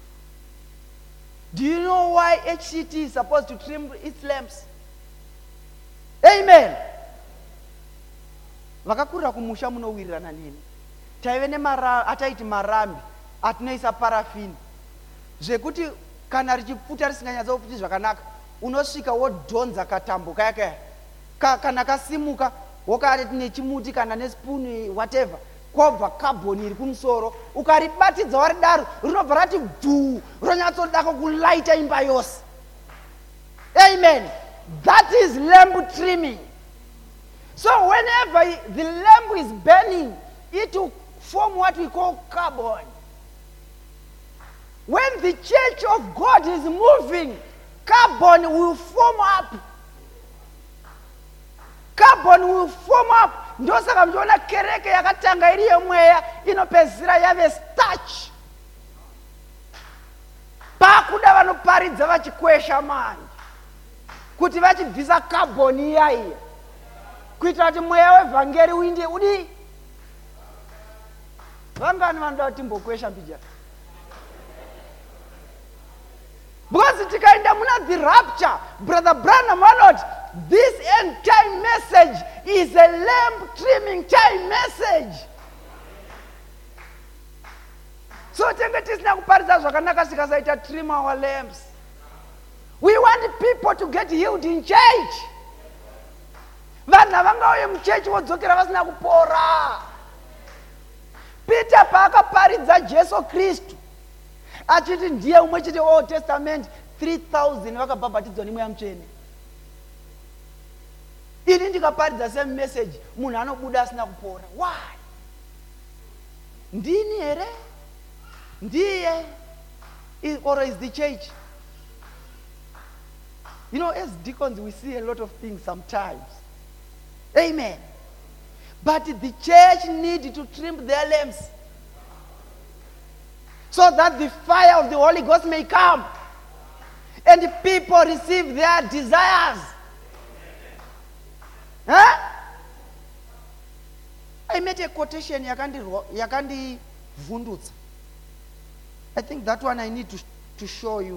Speaker 1: Do you know why HCT is supposed to trim its lamps? Amen. Vakakurira kumusha munowirirana nini. Taive ataiti marambi atinoisa parafini. Zvekuti kana richipfuta risinganyatsa kupfuta zvakanaka, unosvika wodhonza katambo kaya kana kasimuka wokati nechimuti kana nespoon whatever, kwobva carbon iri kumusoro, ukaribatidza waridaro rinobva rati bvuu, ronyatsodako kulaita imba yose. Amen. That is lamp trimming. So whenever the lamp is burning, it will form what we call carbon. When the church of God is moving, carbon will form up. Carbon will form up. Ndosaka mjona kereke yakatanga iri yemweya inopezira yave starch. Pakuda vanoparidza vachikwesha manje kuti vachibvisa carbon iyaiya kuitira kuti mweya wevhangeri uinde udi. Vangani vanoda kuti timbokwesha mbija? Because tikaenda muna the rapture, Brother Branham Arnold, this end time message is a lamp trimming time message. So tenge tisina kuparidza zvakanaka tikasaita trim our lamps. We want people to get healed in church. Vanhu vangauye muchechi vodzokera vasina kupora. Peter paakaparidza Jesu Kristu achiti ndiye umwe chete Old Testament 3000 vakabhabhatidzwa nemweya mutsvene. Ini ndikaparidza same message, munhu anobuda asina kupora. Why? Ndini here? Ndiye? Or is the church? You know, as deacons we see a lot of things sometimes. Amen. But the church needs to trim their lamps, so that the fire of the Holy Ghost may come and the people receive their desires. Huh? I met a quotation yakandivhundutsa. I think that one I need to show you.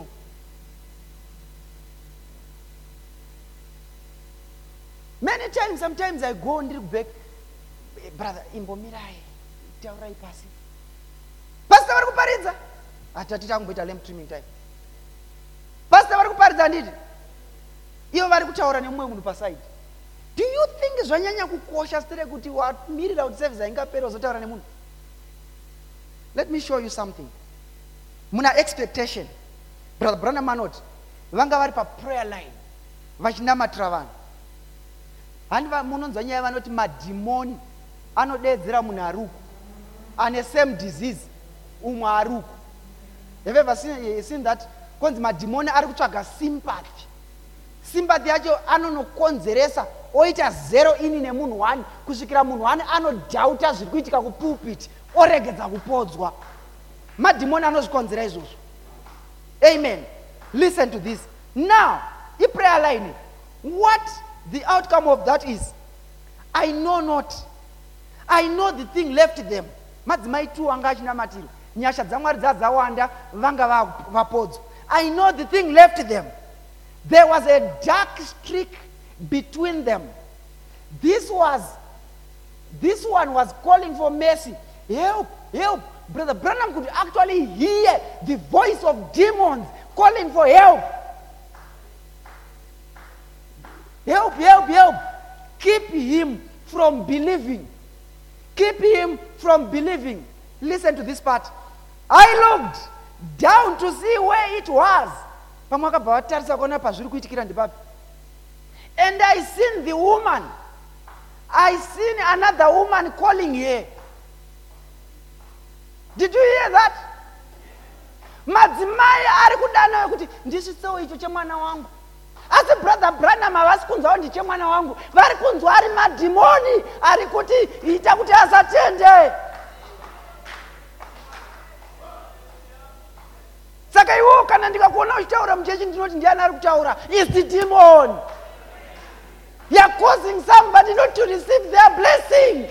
Speaker 1: Many times, sometimes I go and look back, brother, imbomirai, taurai pasi. Pastor vari kuparidza, atati tangoita lamp trimming time. Pastor vari kuparidza nditi, ivo vari kutaura nemumwe munhu paside. Do you think zvanyanya kukosha stere kuti wamirira kuti service haingapera uzotaura nemunhu? Let me show you something. Muna expectation, brother Branham anoti vanga vari prayer line vachinamatira vanhu. Handi munonzwa nyaya vanoti madhimoni anodeedzera munhu aruku ane same disease umwe aruku. Have you ever seen that? Konzi madhimoni ari kutsvaga sympathy. Sympathy yacho anonokonzeresa oita 0 ini nemunhu 1 kusvikira munhu 1 anodhauta zviri kuitika kupulpit oregedza kupodzwa. Madhimoni anozvikonzera izvozvo. Amen. Listen to this. Now, in prayer line, what the outcome of that is, I know not. I know the thing left them. Madzimai tu anga achinamatiro. Nyasha dzamwari dzawanda vanga vapodzo. I know the thing left them. There was a dark streak between them. This one was calling for mercy. Help, help. Brother Branham could actually hear the voice of demons calling for help. Help, help, help. Keep him from believing. Keep him from believing. Listen to this part. I looked down to see where it was. And I seen the woman. I seen another woman calling her. Did you hear that? Madzimai ari kudana kuti ndisitsewo icho chemwana wangu. Asi brother Branham havasi kunzwawo ndichemwana wangu. Vari kunzwa ari madhimoni ari kuti ita kuti asatende. Saka iwo kana ndikakuona uchitaura muchechi ndinoti ndiani ari kutaura? It's the demon. You are causing somebody not to receive their blessing.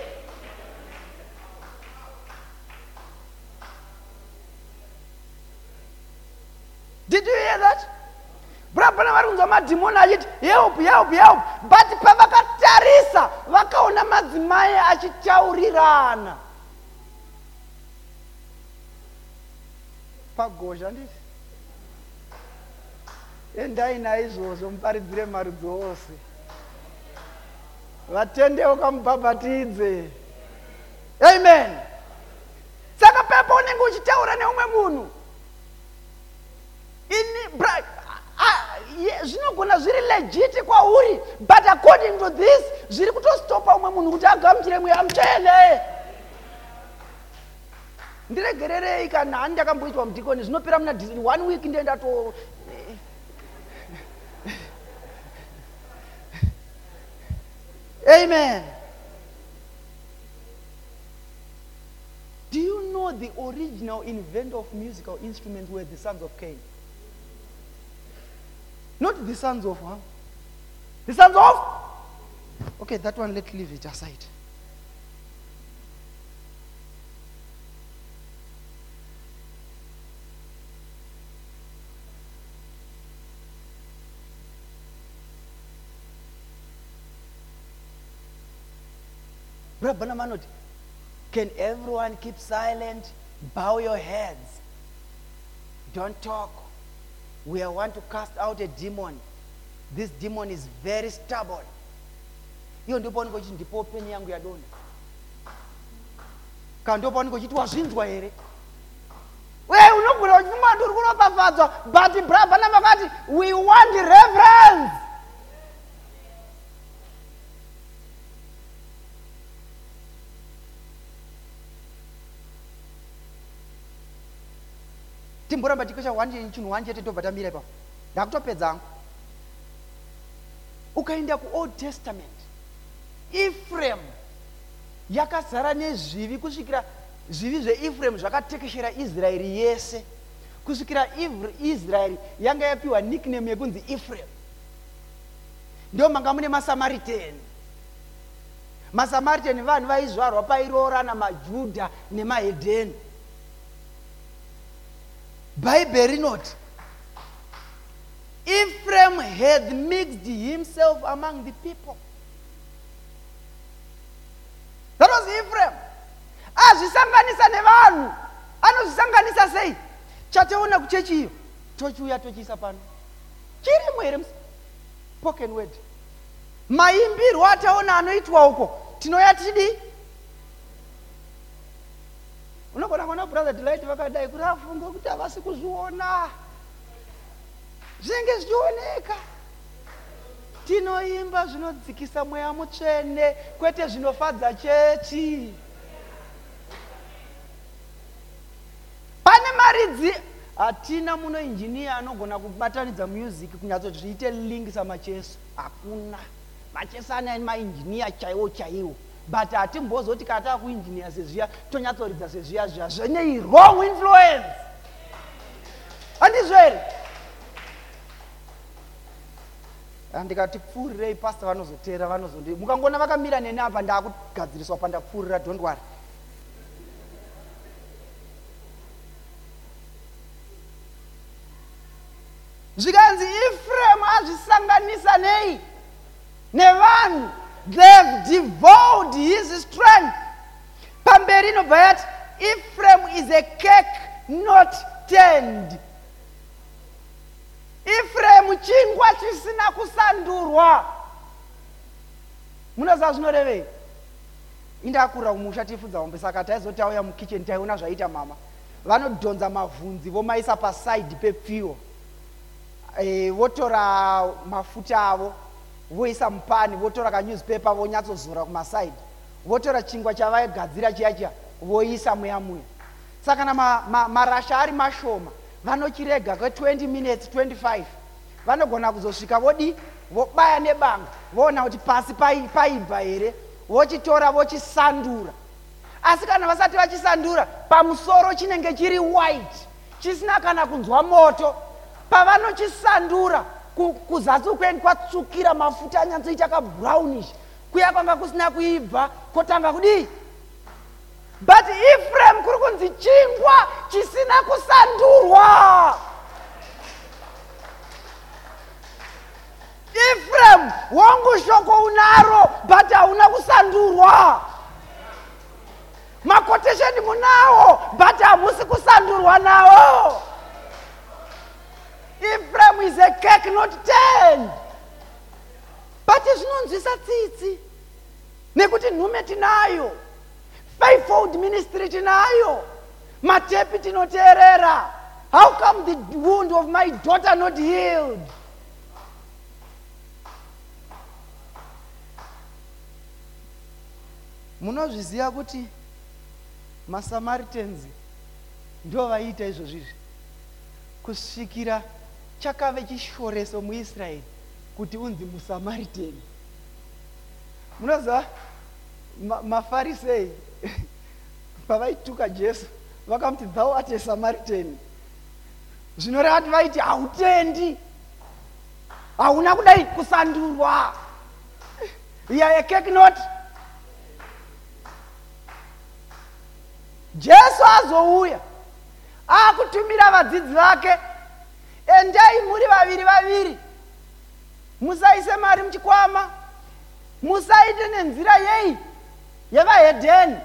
Speaker 1: Did you hear that? Brabana varunzwa madhimoni achiti help, help, help. But pavakatarisa vakaona madzimai achitaurirana. Pagozha nditi. Endai naizvozvo muparidzire marudzi ose. Vatendeuka mubhabhatidze. Amen. Saka pepo unenge uchitaura neumwe munhu. Zvinogona zviri legit kwauri, but according to this zviri kutostopa umwe munhu kuti agamuchire mweya mutsvene. Ndiregererei kana hani ndakamboitwa mudhikoni zvinopera muna 1 week ndienda to Amen. Do you know the original inventor of musical instruments were the sons of Cain? Not the sons of Ham. The sons of? Okay, that one, let's leave it aside. Brother Manot, can everyone keep silent? Bow your heads. Don't talk. We want to cast out a demon. This demon is very stubborn. Iyo ndipo niko chiti ndipo peni yangu ya dona. Ka ndipo niko chiti wazvinzwa here. Wewe unogura uchifuma nduri kunopafadzwa, but brother namakati we want reverence. Timboramba tikosha chinhu wanjete tobva tamira ipapo. Ndakutopedza hangu. Ukaenda ku Old Testament, Ephraim yakazara nezvivi kusvikira zvivi zveEphraim zvakatekeshera Israeri yese. Kusvikira Israeri yanga yapiwa nickname yekunzi Ephraim. Ndio manga mune maSamaritan. Masamaritani vanhu vaizvarwa pairora namajudha nemahedheni. Bhaibheri rinoti Ephraim had mixed himself among the people. That was Ephraim. Azvisanganisa nevanhu. Anozvisanganisa sei? Chataona kuchechi iyo. Tochiuya tochiisa pano. Chirimo here spoken word. Maimbirwo ataona anoitwa uko. Tinoya tichidi. Unogona kuona brother Delight vakadai kuti afunga kuti havasi kuzviona. Zvinenge zvichioneka. Tinoimba zvinodzikisa mweya mutsvene kwete zvinofadza chechi. Pane maridzi hatina muno injiniya anogona kubatanidza music kunyatsoti zviite link samacheso. Hakuna. Macheso ana mainjiniya chaiwo. But hatimbozoti kana kuinjiniya sezviya tonyatsoridza sezviya zviya zvine wrong influence. Handizvo here? Ndikati pfuurirei pastor vanozotera vanozonde. Mukangona vakamira nene apa ndakugadziriswa pandakupfuurira, don't worry. Zvikanzi Ephraim azvisanganisa nei? Nevanhu. They've devoured his strength. Pamberi inobva yati Ephraim is a cake not turned. Ephraim chingwa chisina kusandurwa. Munoziva zvinorevei? Indakura kumusha tifudza mombe saka taizoti tauya mukitchen taiona zvaita mama. Vanodhonza mavhunzi vomaisa paside pepfiwo. Votora mafuta avo voisa mupani, votora kanewspaper vonyatsozora kumaside, votora chingwa chavaigadzira chiya voisa muya. Saka kana marasha ari mashoma vanochirega kwe20 minutes 25 vanogona kuzosvika vobaya nebanga voona kuti pasi paibva here, vochitora vochisandura. Asi kana vasati vachisandura pamusoro chinenge chiri white chisina kana kunzwa moto. Pavanochisandura kuzasi ukweni kwatsvukira mafuta anyatsoita kabrownish, kuya kwanga kusina kuibva kotanga kudii. But Ephraim kuri kunzi chingwa chisina kusandurwa. Ephraim wangu shoko unaro but hauna kusandurwa. Makotesheni munawo but hamusi kusandurwa nawo. Ephraim is a cake not turned. But zvinonzwisa tsitsi nekuti nhume tinayo, fivefold ministry tinayo, matepi tinoteerera. How come the wound of my daughter not healed? Munozviziva kuti maSamaritans ndo vaiita izvozvizvi kusvikira chakave chishoreso muIsraeri kuti unzi muSamaritani. Munoziva maFarisei pavaituka Jesu vakamuti thou art a Samaritan. Zvinoreva kuti vaiti hautendi, hauna kudai kusandurwa. You are a cake not. Jesu azouya akutumira vadzidzi vake, endai muri vaviri, musaise mari muchikwama, musaite nenzira yei yevahedheni.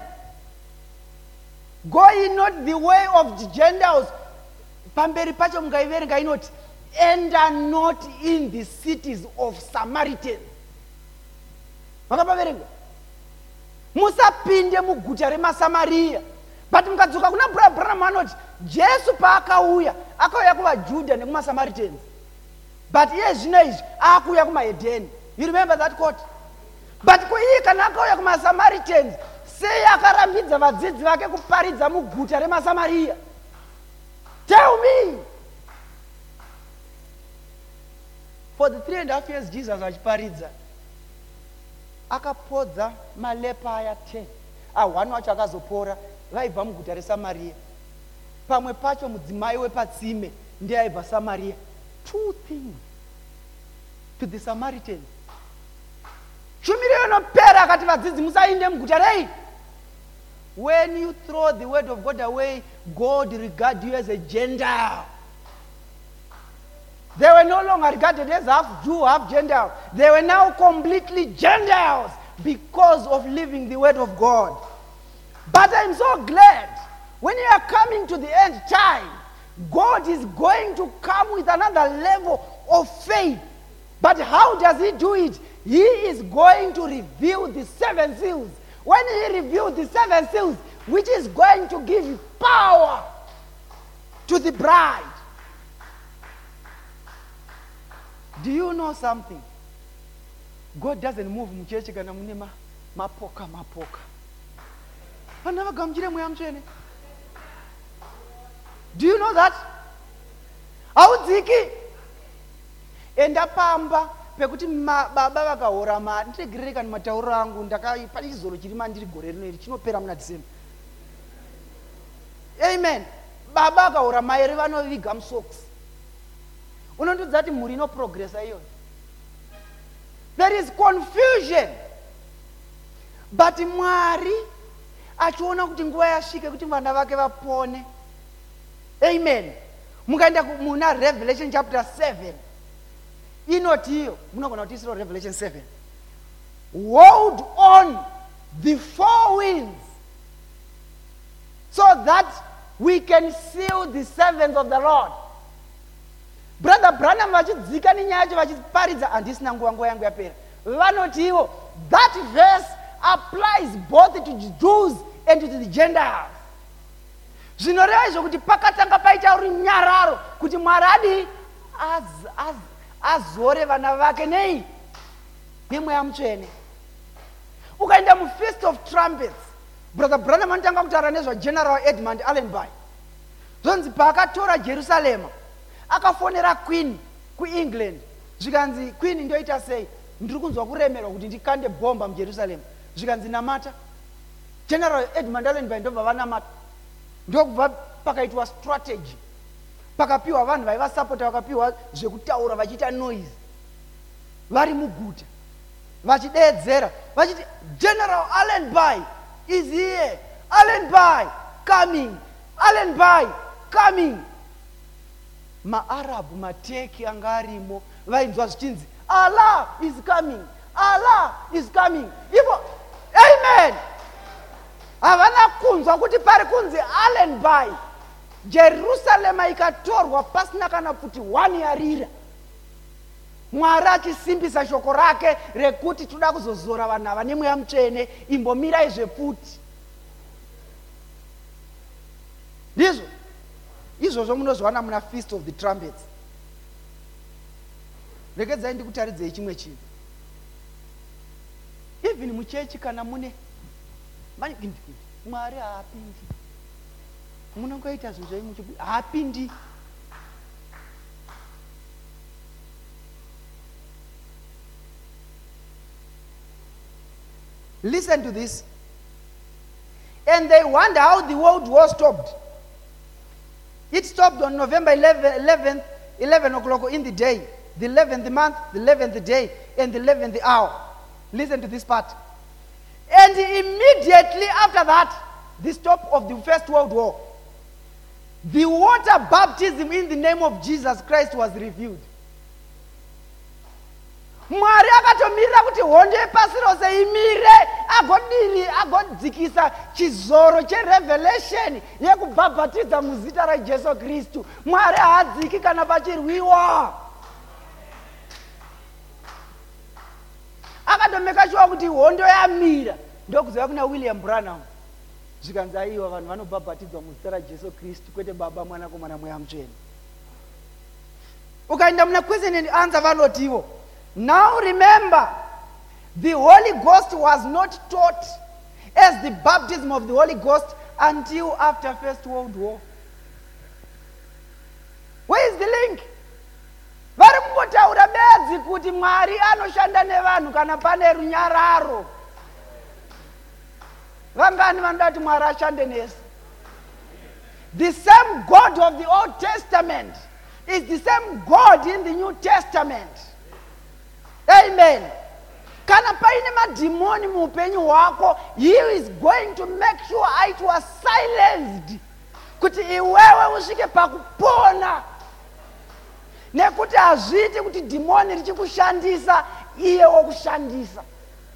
Speaker 1: Go ye not the way of the Gentiles. Pamberi pacho mukaiverenga inoti enter not in the cities of Samaritans. Makapaverenga musapinde muguta remaSamaria. But mukadzoka kuna Branham anoti Jesu paakauya akauya kuvaJudha nekumaSamaritans. But iye zvino izvi akuuya kumahedheni. You remember that quote? But kuiye kana akauya kumaSamaritans, sei akarambidza vadzidzi vake kuparidza muguta remaSamaria? Tell me. For the 3.5 years Jesus achiparidza, akapodza malepa aya 10. 1 wacho akazopora, vaibva muguta reSamaria. Pamwe pacho mudzimai wepatsime ndiye aibva Samaria. 2 things to the Samaritans. Shumiro inopera akati vadzidzi musainde muguta rei. When you throw the word of God away, God regards you as a Gentile. They were no longer regarded as half Jew, half Gentile. They were now completely Gentiles because of living the word of God. But I'm so glad when you are coming to the end time, God is going to come with another level of faith. But how does he do it? He is going to reveal the 7 seals. When he reveals the 7 seals, which is going to give power to the bride. Do you know something? God doesn't move muchechi kana mune mapoka. Vana vagamjire mweya mutsvene. Do you know that? Haudziki. Enda pamba pekuti baba vakahora mari. Ndiregerere kana matauro angu pane chizoro chiri mandiri gore rino iri chinopera muna December. Amen. Baba vakahora mairi vanoviga musocks. Unondodza kuti mhuri inoprogressa iyoyo. There is confusion. But Mwari achiona kuti nguva yasvika kuti vana vake vapone. Amen. Mukaenda muna Revelation chapter 7. Inoti iyo munogona kuti isiro Revelation 7. Hold on the 4 winds so that we can seal the servants of the Lord. Brother Branham vachidzika nenyaya yacho vachiparidza handisina nguva yangu yapera. Vanoti ivo that verse applies both to the Jews and to the Gentiles. Zvinoreva izvo kuti pakatanga paita runyararo kuti Mwari azore vana vake nei nemweya mutsvene. Ukaenda muFeast of Trumpets, Brother Branham anotanga kutaura nezva General Edmund Allenby. Zvonzi paakatora Jerusalema akafonera Queen kuEngland, zvikanzi Queen ndoita sei, ndiri kunzwa kuremerwa kuti ndikande bhomba muJerusalem. Zvikanzi namata. General Edmund Allenby ndobva vanamata. Ndokubva pakaitwa strategy. Pakapiwa vanhu vaivasapota, vakapiwa zvekutaura vachiita noise. Vari muguta vachideedzera vachiti General Allenby is here. Allenby coming. Allenby coming. MaArab, mateki anga arimo vainzwa zvichinzi Allah is coming. Allah is coming. Ivo, amen. Havana kunzwa kuti pari kunzi Allenby. Jerusalema ikatorwa pasina kana kuti 1 yarira. Mwari achisimbisa shoko rake rekuti toda kuzozora vanhu ava nemweya mutsvene, imbomirai zvefuti. Ndizvo izvozvo munozviwana muna Feast of the Trumpets. Regedzai ndikutaridzei chimwe chinhu. Even muchechi kana mune Mwari haapindi. Munongoita zvinhu zvaimuchibu haapindi. Listen to this. And they wonder how the world war stopped. It stopped on November 11 o'clock in the day, the 11th month, the 11th day, and the 11th hour. Listen to this part. And immediately after that, the stop of the First World War, the water baptism in the name of Jesus Christ was revealed. Mwari akatomirira kuti hondo yepasi rose imire agodzikisa chizoro cherevelation yekubhabhatidza muzita raJesu Kristu. Mwari haadziki kana pachirwiwa. Akatomeka shuwa kuti hondo yamira. Ndokuziva kuna William Branham. Zvikanzi aiwa vanhu vanobhabhatidzwa muzita raJesu Kristu kwete Baba, Mwana, Komana, Mweya Mutsvene. Ukaenda muna question and answer vanotiwo. Now remember, the Holy Ghost was not taught as the baptism of the Holy Ghost until after First World War. Where is the link? Vari kungotaura bedzi kuti Mwari anoshanda nevanhu kana pane runyararo. Vangani vanoda kuti Mwari ashande nesu? The same God of the Old Testament is the same God in the New Testament. Amen. kana paine madhimoni muupenyu hwako, he is going to make sure it was silenced kuti iwewe usvike pakupona, nekuti hazviiti kuti dhimoni richikushandisa iye wokushandisa.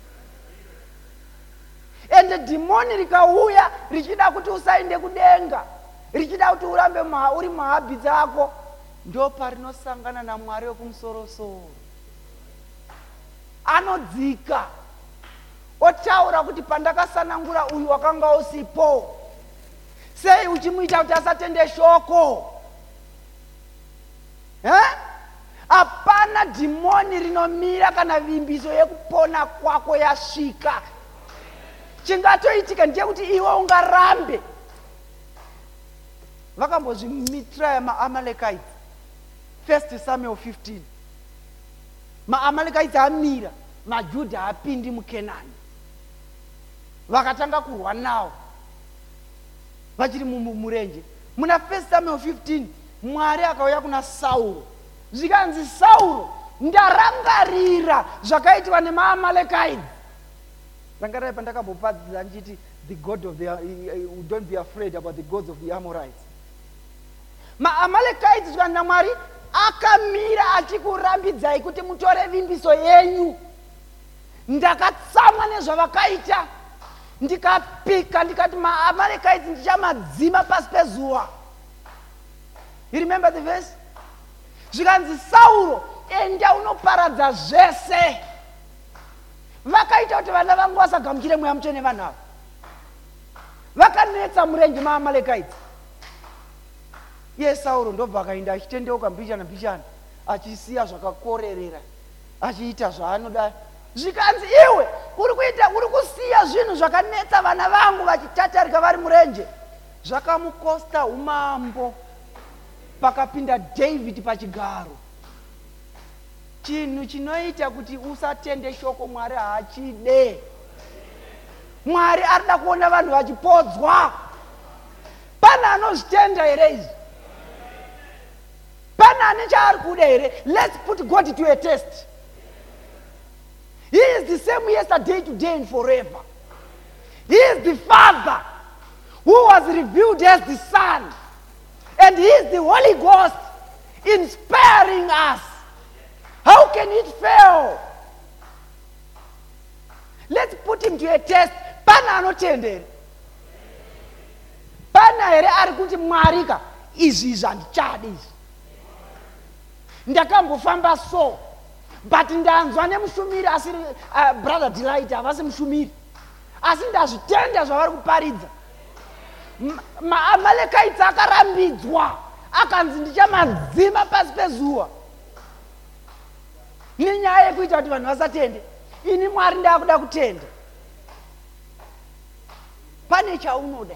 Speaker 1: Ende dhimoni rikauya richida kuti usaende kudenga, richida kuti urambe uri muhabhi dzako, ndo parinosangana naMwari wekumusoro-soro. Anodzika otaura kuti pandakasanangura uyu wakanga usipo, sei uchimuita kuti asatende shoko? Hapana dhimoni rinomira kana vimbiso yekupona kwako yasvika. Chingatoitika ndechekuti iwe ungarambe. Vakambozvimitraya maAmalekites, 1 Samuel 15. maAmalekites amira, maJudha hapindi muKenani, vakatanga kurwa nawo vachiri murenje. Muna 1 Samuel 15 Mwari akauya kuna Sauro, zvikanzi Sauro, ndarangarira zvakaitwa nemaAmalekites. Rangarai pandakambopadzira ndichiti the god of the don't be afraid about the gods of the Amorites. maAmalekites zvikanzi Mwari akamira achikurambidzai kuti mutore vimbiso yenyu. Ndakatsamwa nezvavakaita, ndikapika ndikati maAmalekites ndichamadzima pasi pezuva. You remember the verse? Zvikanzi Sauro, enda unoparadza zvese. Vakaita kuti vana vangu vasagamuchire mweya mutsvene vanhu ava. Vakanetsa murenje maAmalekites. Iye Sauro ndobva akaenda achitendeuka mbishana achisiya zvakakorerera, achiita zvaanoda. Zvikanzi iwe uri kusiya zvinhu zvakanetsa vana vangu vachitatarika vari murenje. Zvakamukosta umambo, pakapinda David pachigaro. Chinhu chinoita kuti usatende shoko Mwari haachide. Mwari arida kuona vanhu vachipodzwa. Pana anozvitenda here izvi? Pana ane chaari kuda here? Let's put God to a test. He is the same yesterday, today and forever. He is the Father who was revealed as the Son, and He is the Holy Ghost inspiring us. How can it fail? Let's put him to a test. Pana anotendera. Pana here ari kuti Mwarika izvi zvandichadi izvi. Ndakambofamba so, but ndanzwa nemushumiri asiri brother Delight havasi mushumiri, asi ndazvitenda zvavari kuparidza. maAmalekites akarambidzwa, akanzi ndichamadzima pasi pezuva. Nenyaya yekuita kuti vanhu vasatende, ini Mwari ndakuda kutenda. Pane chaunoda.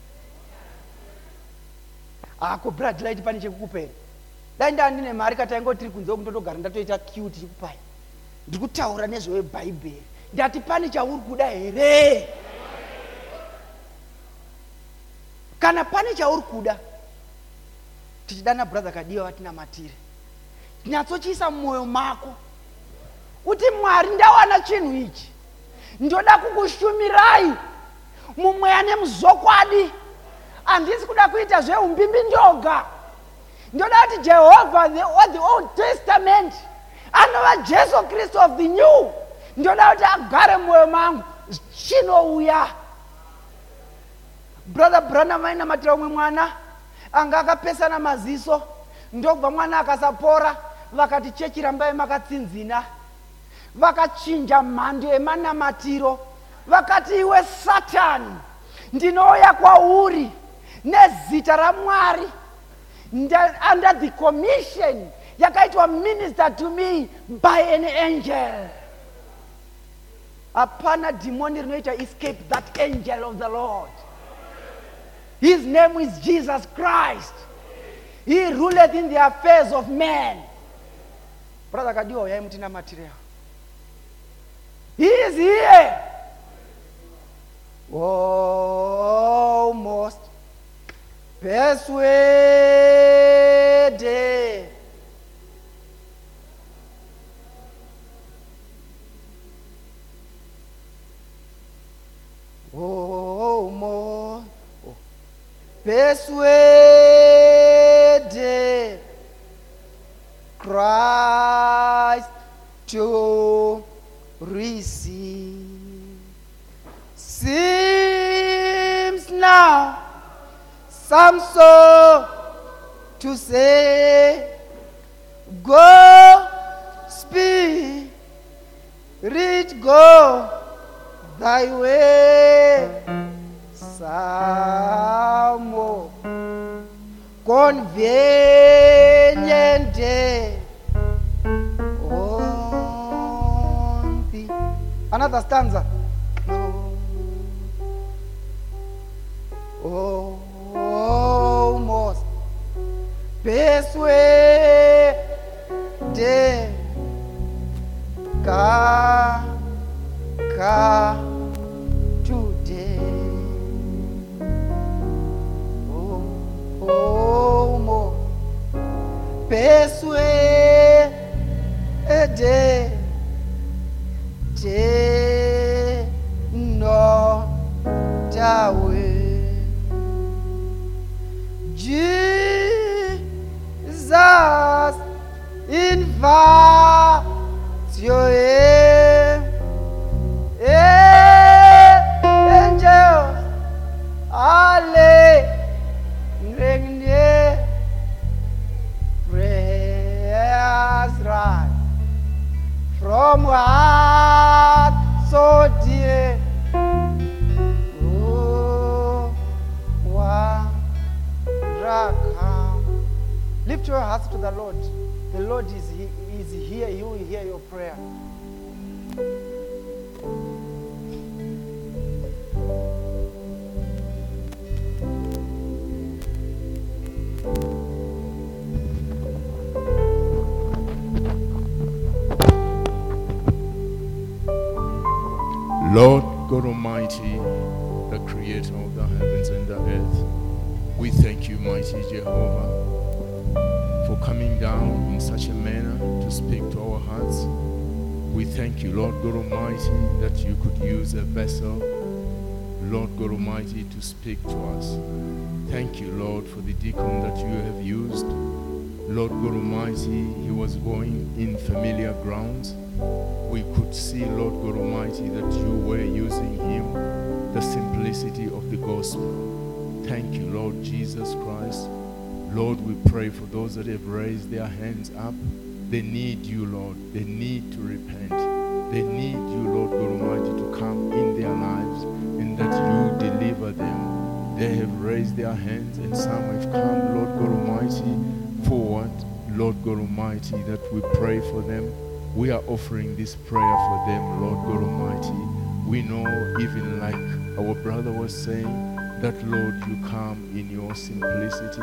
Speaker 1: Ako brother Delight, pane chekukupera. Dai ndandine mari kataingo tiri kunze kundotogara ndatoita cute chikupai, ndikutaura nezvebhaibheri, ndati pane chauri kuda here? Kana pane chauri kuda, tichidana brother Kadiwa watinamatire, nyatsochiisa mumwoyo mako kuti Mwari ndawana chinhu ichi, ndoda kukushumirai mumweya nemuzokwadi. Handisi kuda kuita zveumbimbi ndoga. Ndoda kuti Jehovah the Old Testament anova Jesu Christ of the New, ndoda kuti agare mumwoyo mangu chinouya. Brother Branham ainamatira umwe mwana anga akapesana maziso, ndobva mwana akasapora, vakati chechi rambai makatsinzina, vakachinja mhando yemanamatiro, vakati iwe Satani, ndinouya kwauri nezita raMwari, under the commission yakaitwa minister to me by an angel. Hapana demoni rinoita escape that angel of the Lord. His name is Jesus Christ. He ruleth in the affairs of men. Brother Kadiwa yai mutina material. He is here. Almost persuaded. persuaded Christ to receive. Seems now some so to say, go, Spirit, go thy way. Some more convenient day on thee. Another stanza. Oh, almost persuaded today. Oh, almost persuaded not away. Jesus invites your angels are laying near. Prayers rise from heart so dear. Lift your hearts to the Lord. The Lord is here. He will hear your prayer.
Speaker 3: Lord God Almighty, the creator of the heavens and the earth, we thank you, mighty Jehovah, for coming down in such a manner to speak to our hearts. We thank you, Lord God Almighty, that you could use a vessel, Lord God Almighty, to speak to us. Thank you, Lord, for the deacon that you have used. Lord God Almighty, he was going in familiar grounds. We could see, Lord God Almighty, that you were using him, the simplicity of the gospel. Thank you, Lord Jesus Christ. Lord, we pray for those that have raised their hands up. They need you, Lord. They need to repent. They need you, Lord God Almighty, to come in their lives and that you deliver them. They have raised their hands and some have come, Lord God Almighty, forward, Lord God Almighty, that we pray for them. We are offering this prayer for them, Lord God Almighty. We know, even like our brother was saying, that, Lord, you come in your simplicity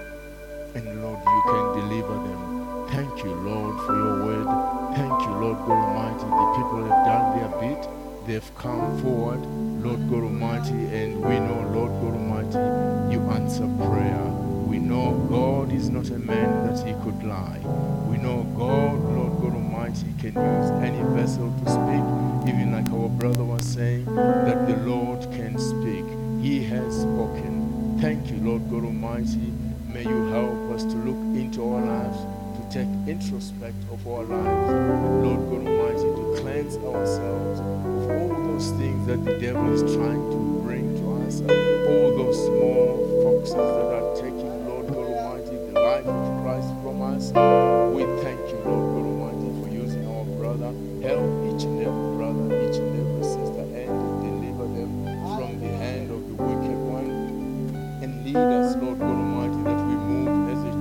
Speaker 3: and, Lord, you can deliver them. Thank you, Lord, for your word. Thank you, Lord God Almighty. The people have done their bit. They've come forward, Lord God Almighty, and we know, Lord God Almighty, you answer prayer. We know God is not a man that he could lie. We know God, Lord God Almighty, can use any vessel to speak, even like our brother was saying, that the Lord can speak. He has spoken. Thank you, Lord God Almighty. May you help us to look into our lives, to take introspect of our lives, Lord God Almighty, to cleanse ourselves of all those things that the devil is trying to bring to us, all those small foxes that are taking, Lord God Almighty, the life of Christ from us. We thank you, Lord God Almighty, for using our brother. Help each and every brother, each and every sister, and deliver them from the hand of the wicked one. And lead us, Lord God Almighty, that we move as a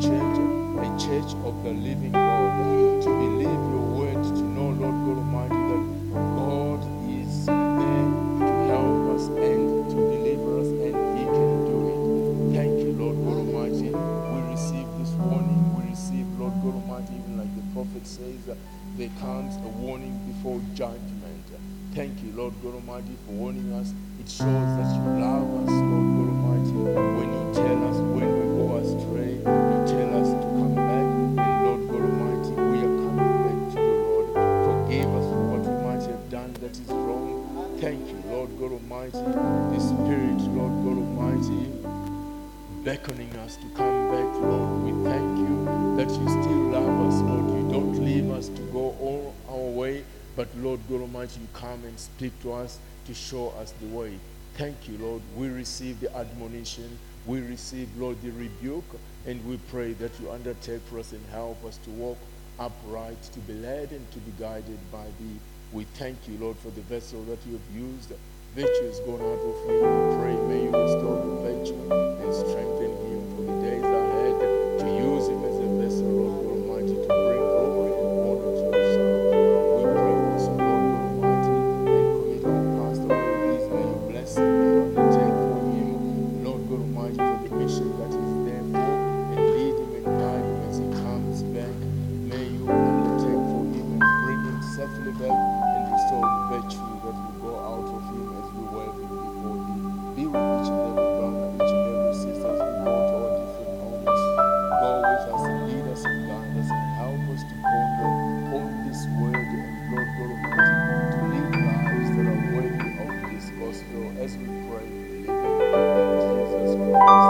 Speaker 3: church of the living God, to believe your word, to know, Lord God Almighty, that God is there to help us and to deliver us, and he can do it. Thank you, Lord God Almighty. We receive this warning. We receive, Lord God Almighty, even like the prophet says, there comes a warning before judgment. Thank you, Lord God Almighty, for warning us. It shows that you love us, Lord God Almighty. When you tell us when we go astray, you tell us to come back. And Lord God Almighty, we are coming back to you, Lord. Forgive us for what we might have done that is wrong. Thank you, Lord God Almighty. The Spirit, Lord God Almighty, beckoning us to come back, Lord. We thank you that you still love us, Lord. You don't leave us to go all our way, but Lord God Almighty, you come and speak to us to show us the way. Thank you, Lord. We receive the admonition. We receive, Lord, the rebuke, and we pray that you undertake for us and help us to walk upright, to be led and to be guided by thee. We thank you, Lord, for the vessel that you have used. Virtue has gone out of him. We pray, may you restore the virtue and strengthen him for the days ahead, to use him as a vessel, Lord God Almighty, to bring glory and honor to yourself. We pray also, Lord God Almighty, and commit our pastor with these. May you bless him, may you undertake for him, Lord God Almighty, for the mission that he's there for, and lead him and guide him as he comes back. May you undertake for him and bring him safely back and restore the virtue that will go out of him as we welcome before thee. Be with each and every brother, each and every sister as we go to our different homes. Go with us and lead us and guide us and help us to ponder on this word and Lord God Almighty, to live lives that are worthy of this gospel as we pray in Jesus Christ.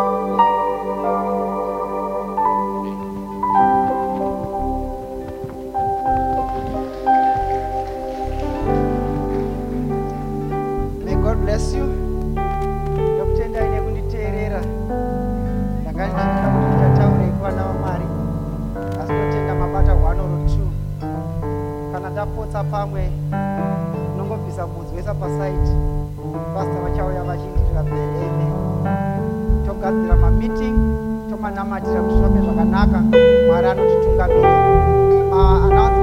Speaker 1: May God bless you. Ndakutendai nekunditeerera. Ndakanzvimba kuti ndataure kuvana vaMwari, asi ndotenda mabata 102. Kana tapotsa pamwe, unongobvisa mudzi wese pasaiti. Pastor vachauya vachindirira mberi. Togadzira mameeting, tomanamatira mushure zvakanaka. Mwari anotitungamirira. Announcement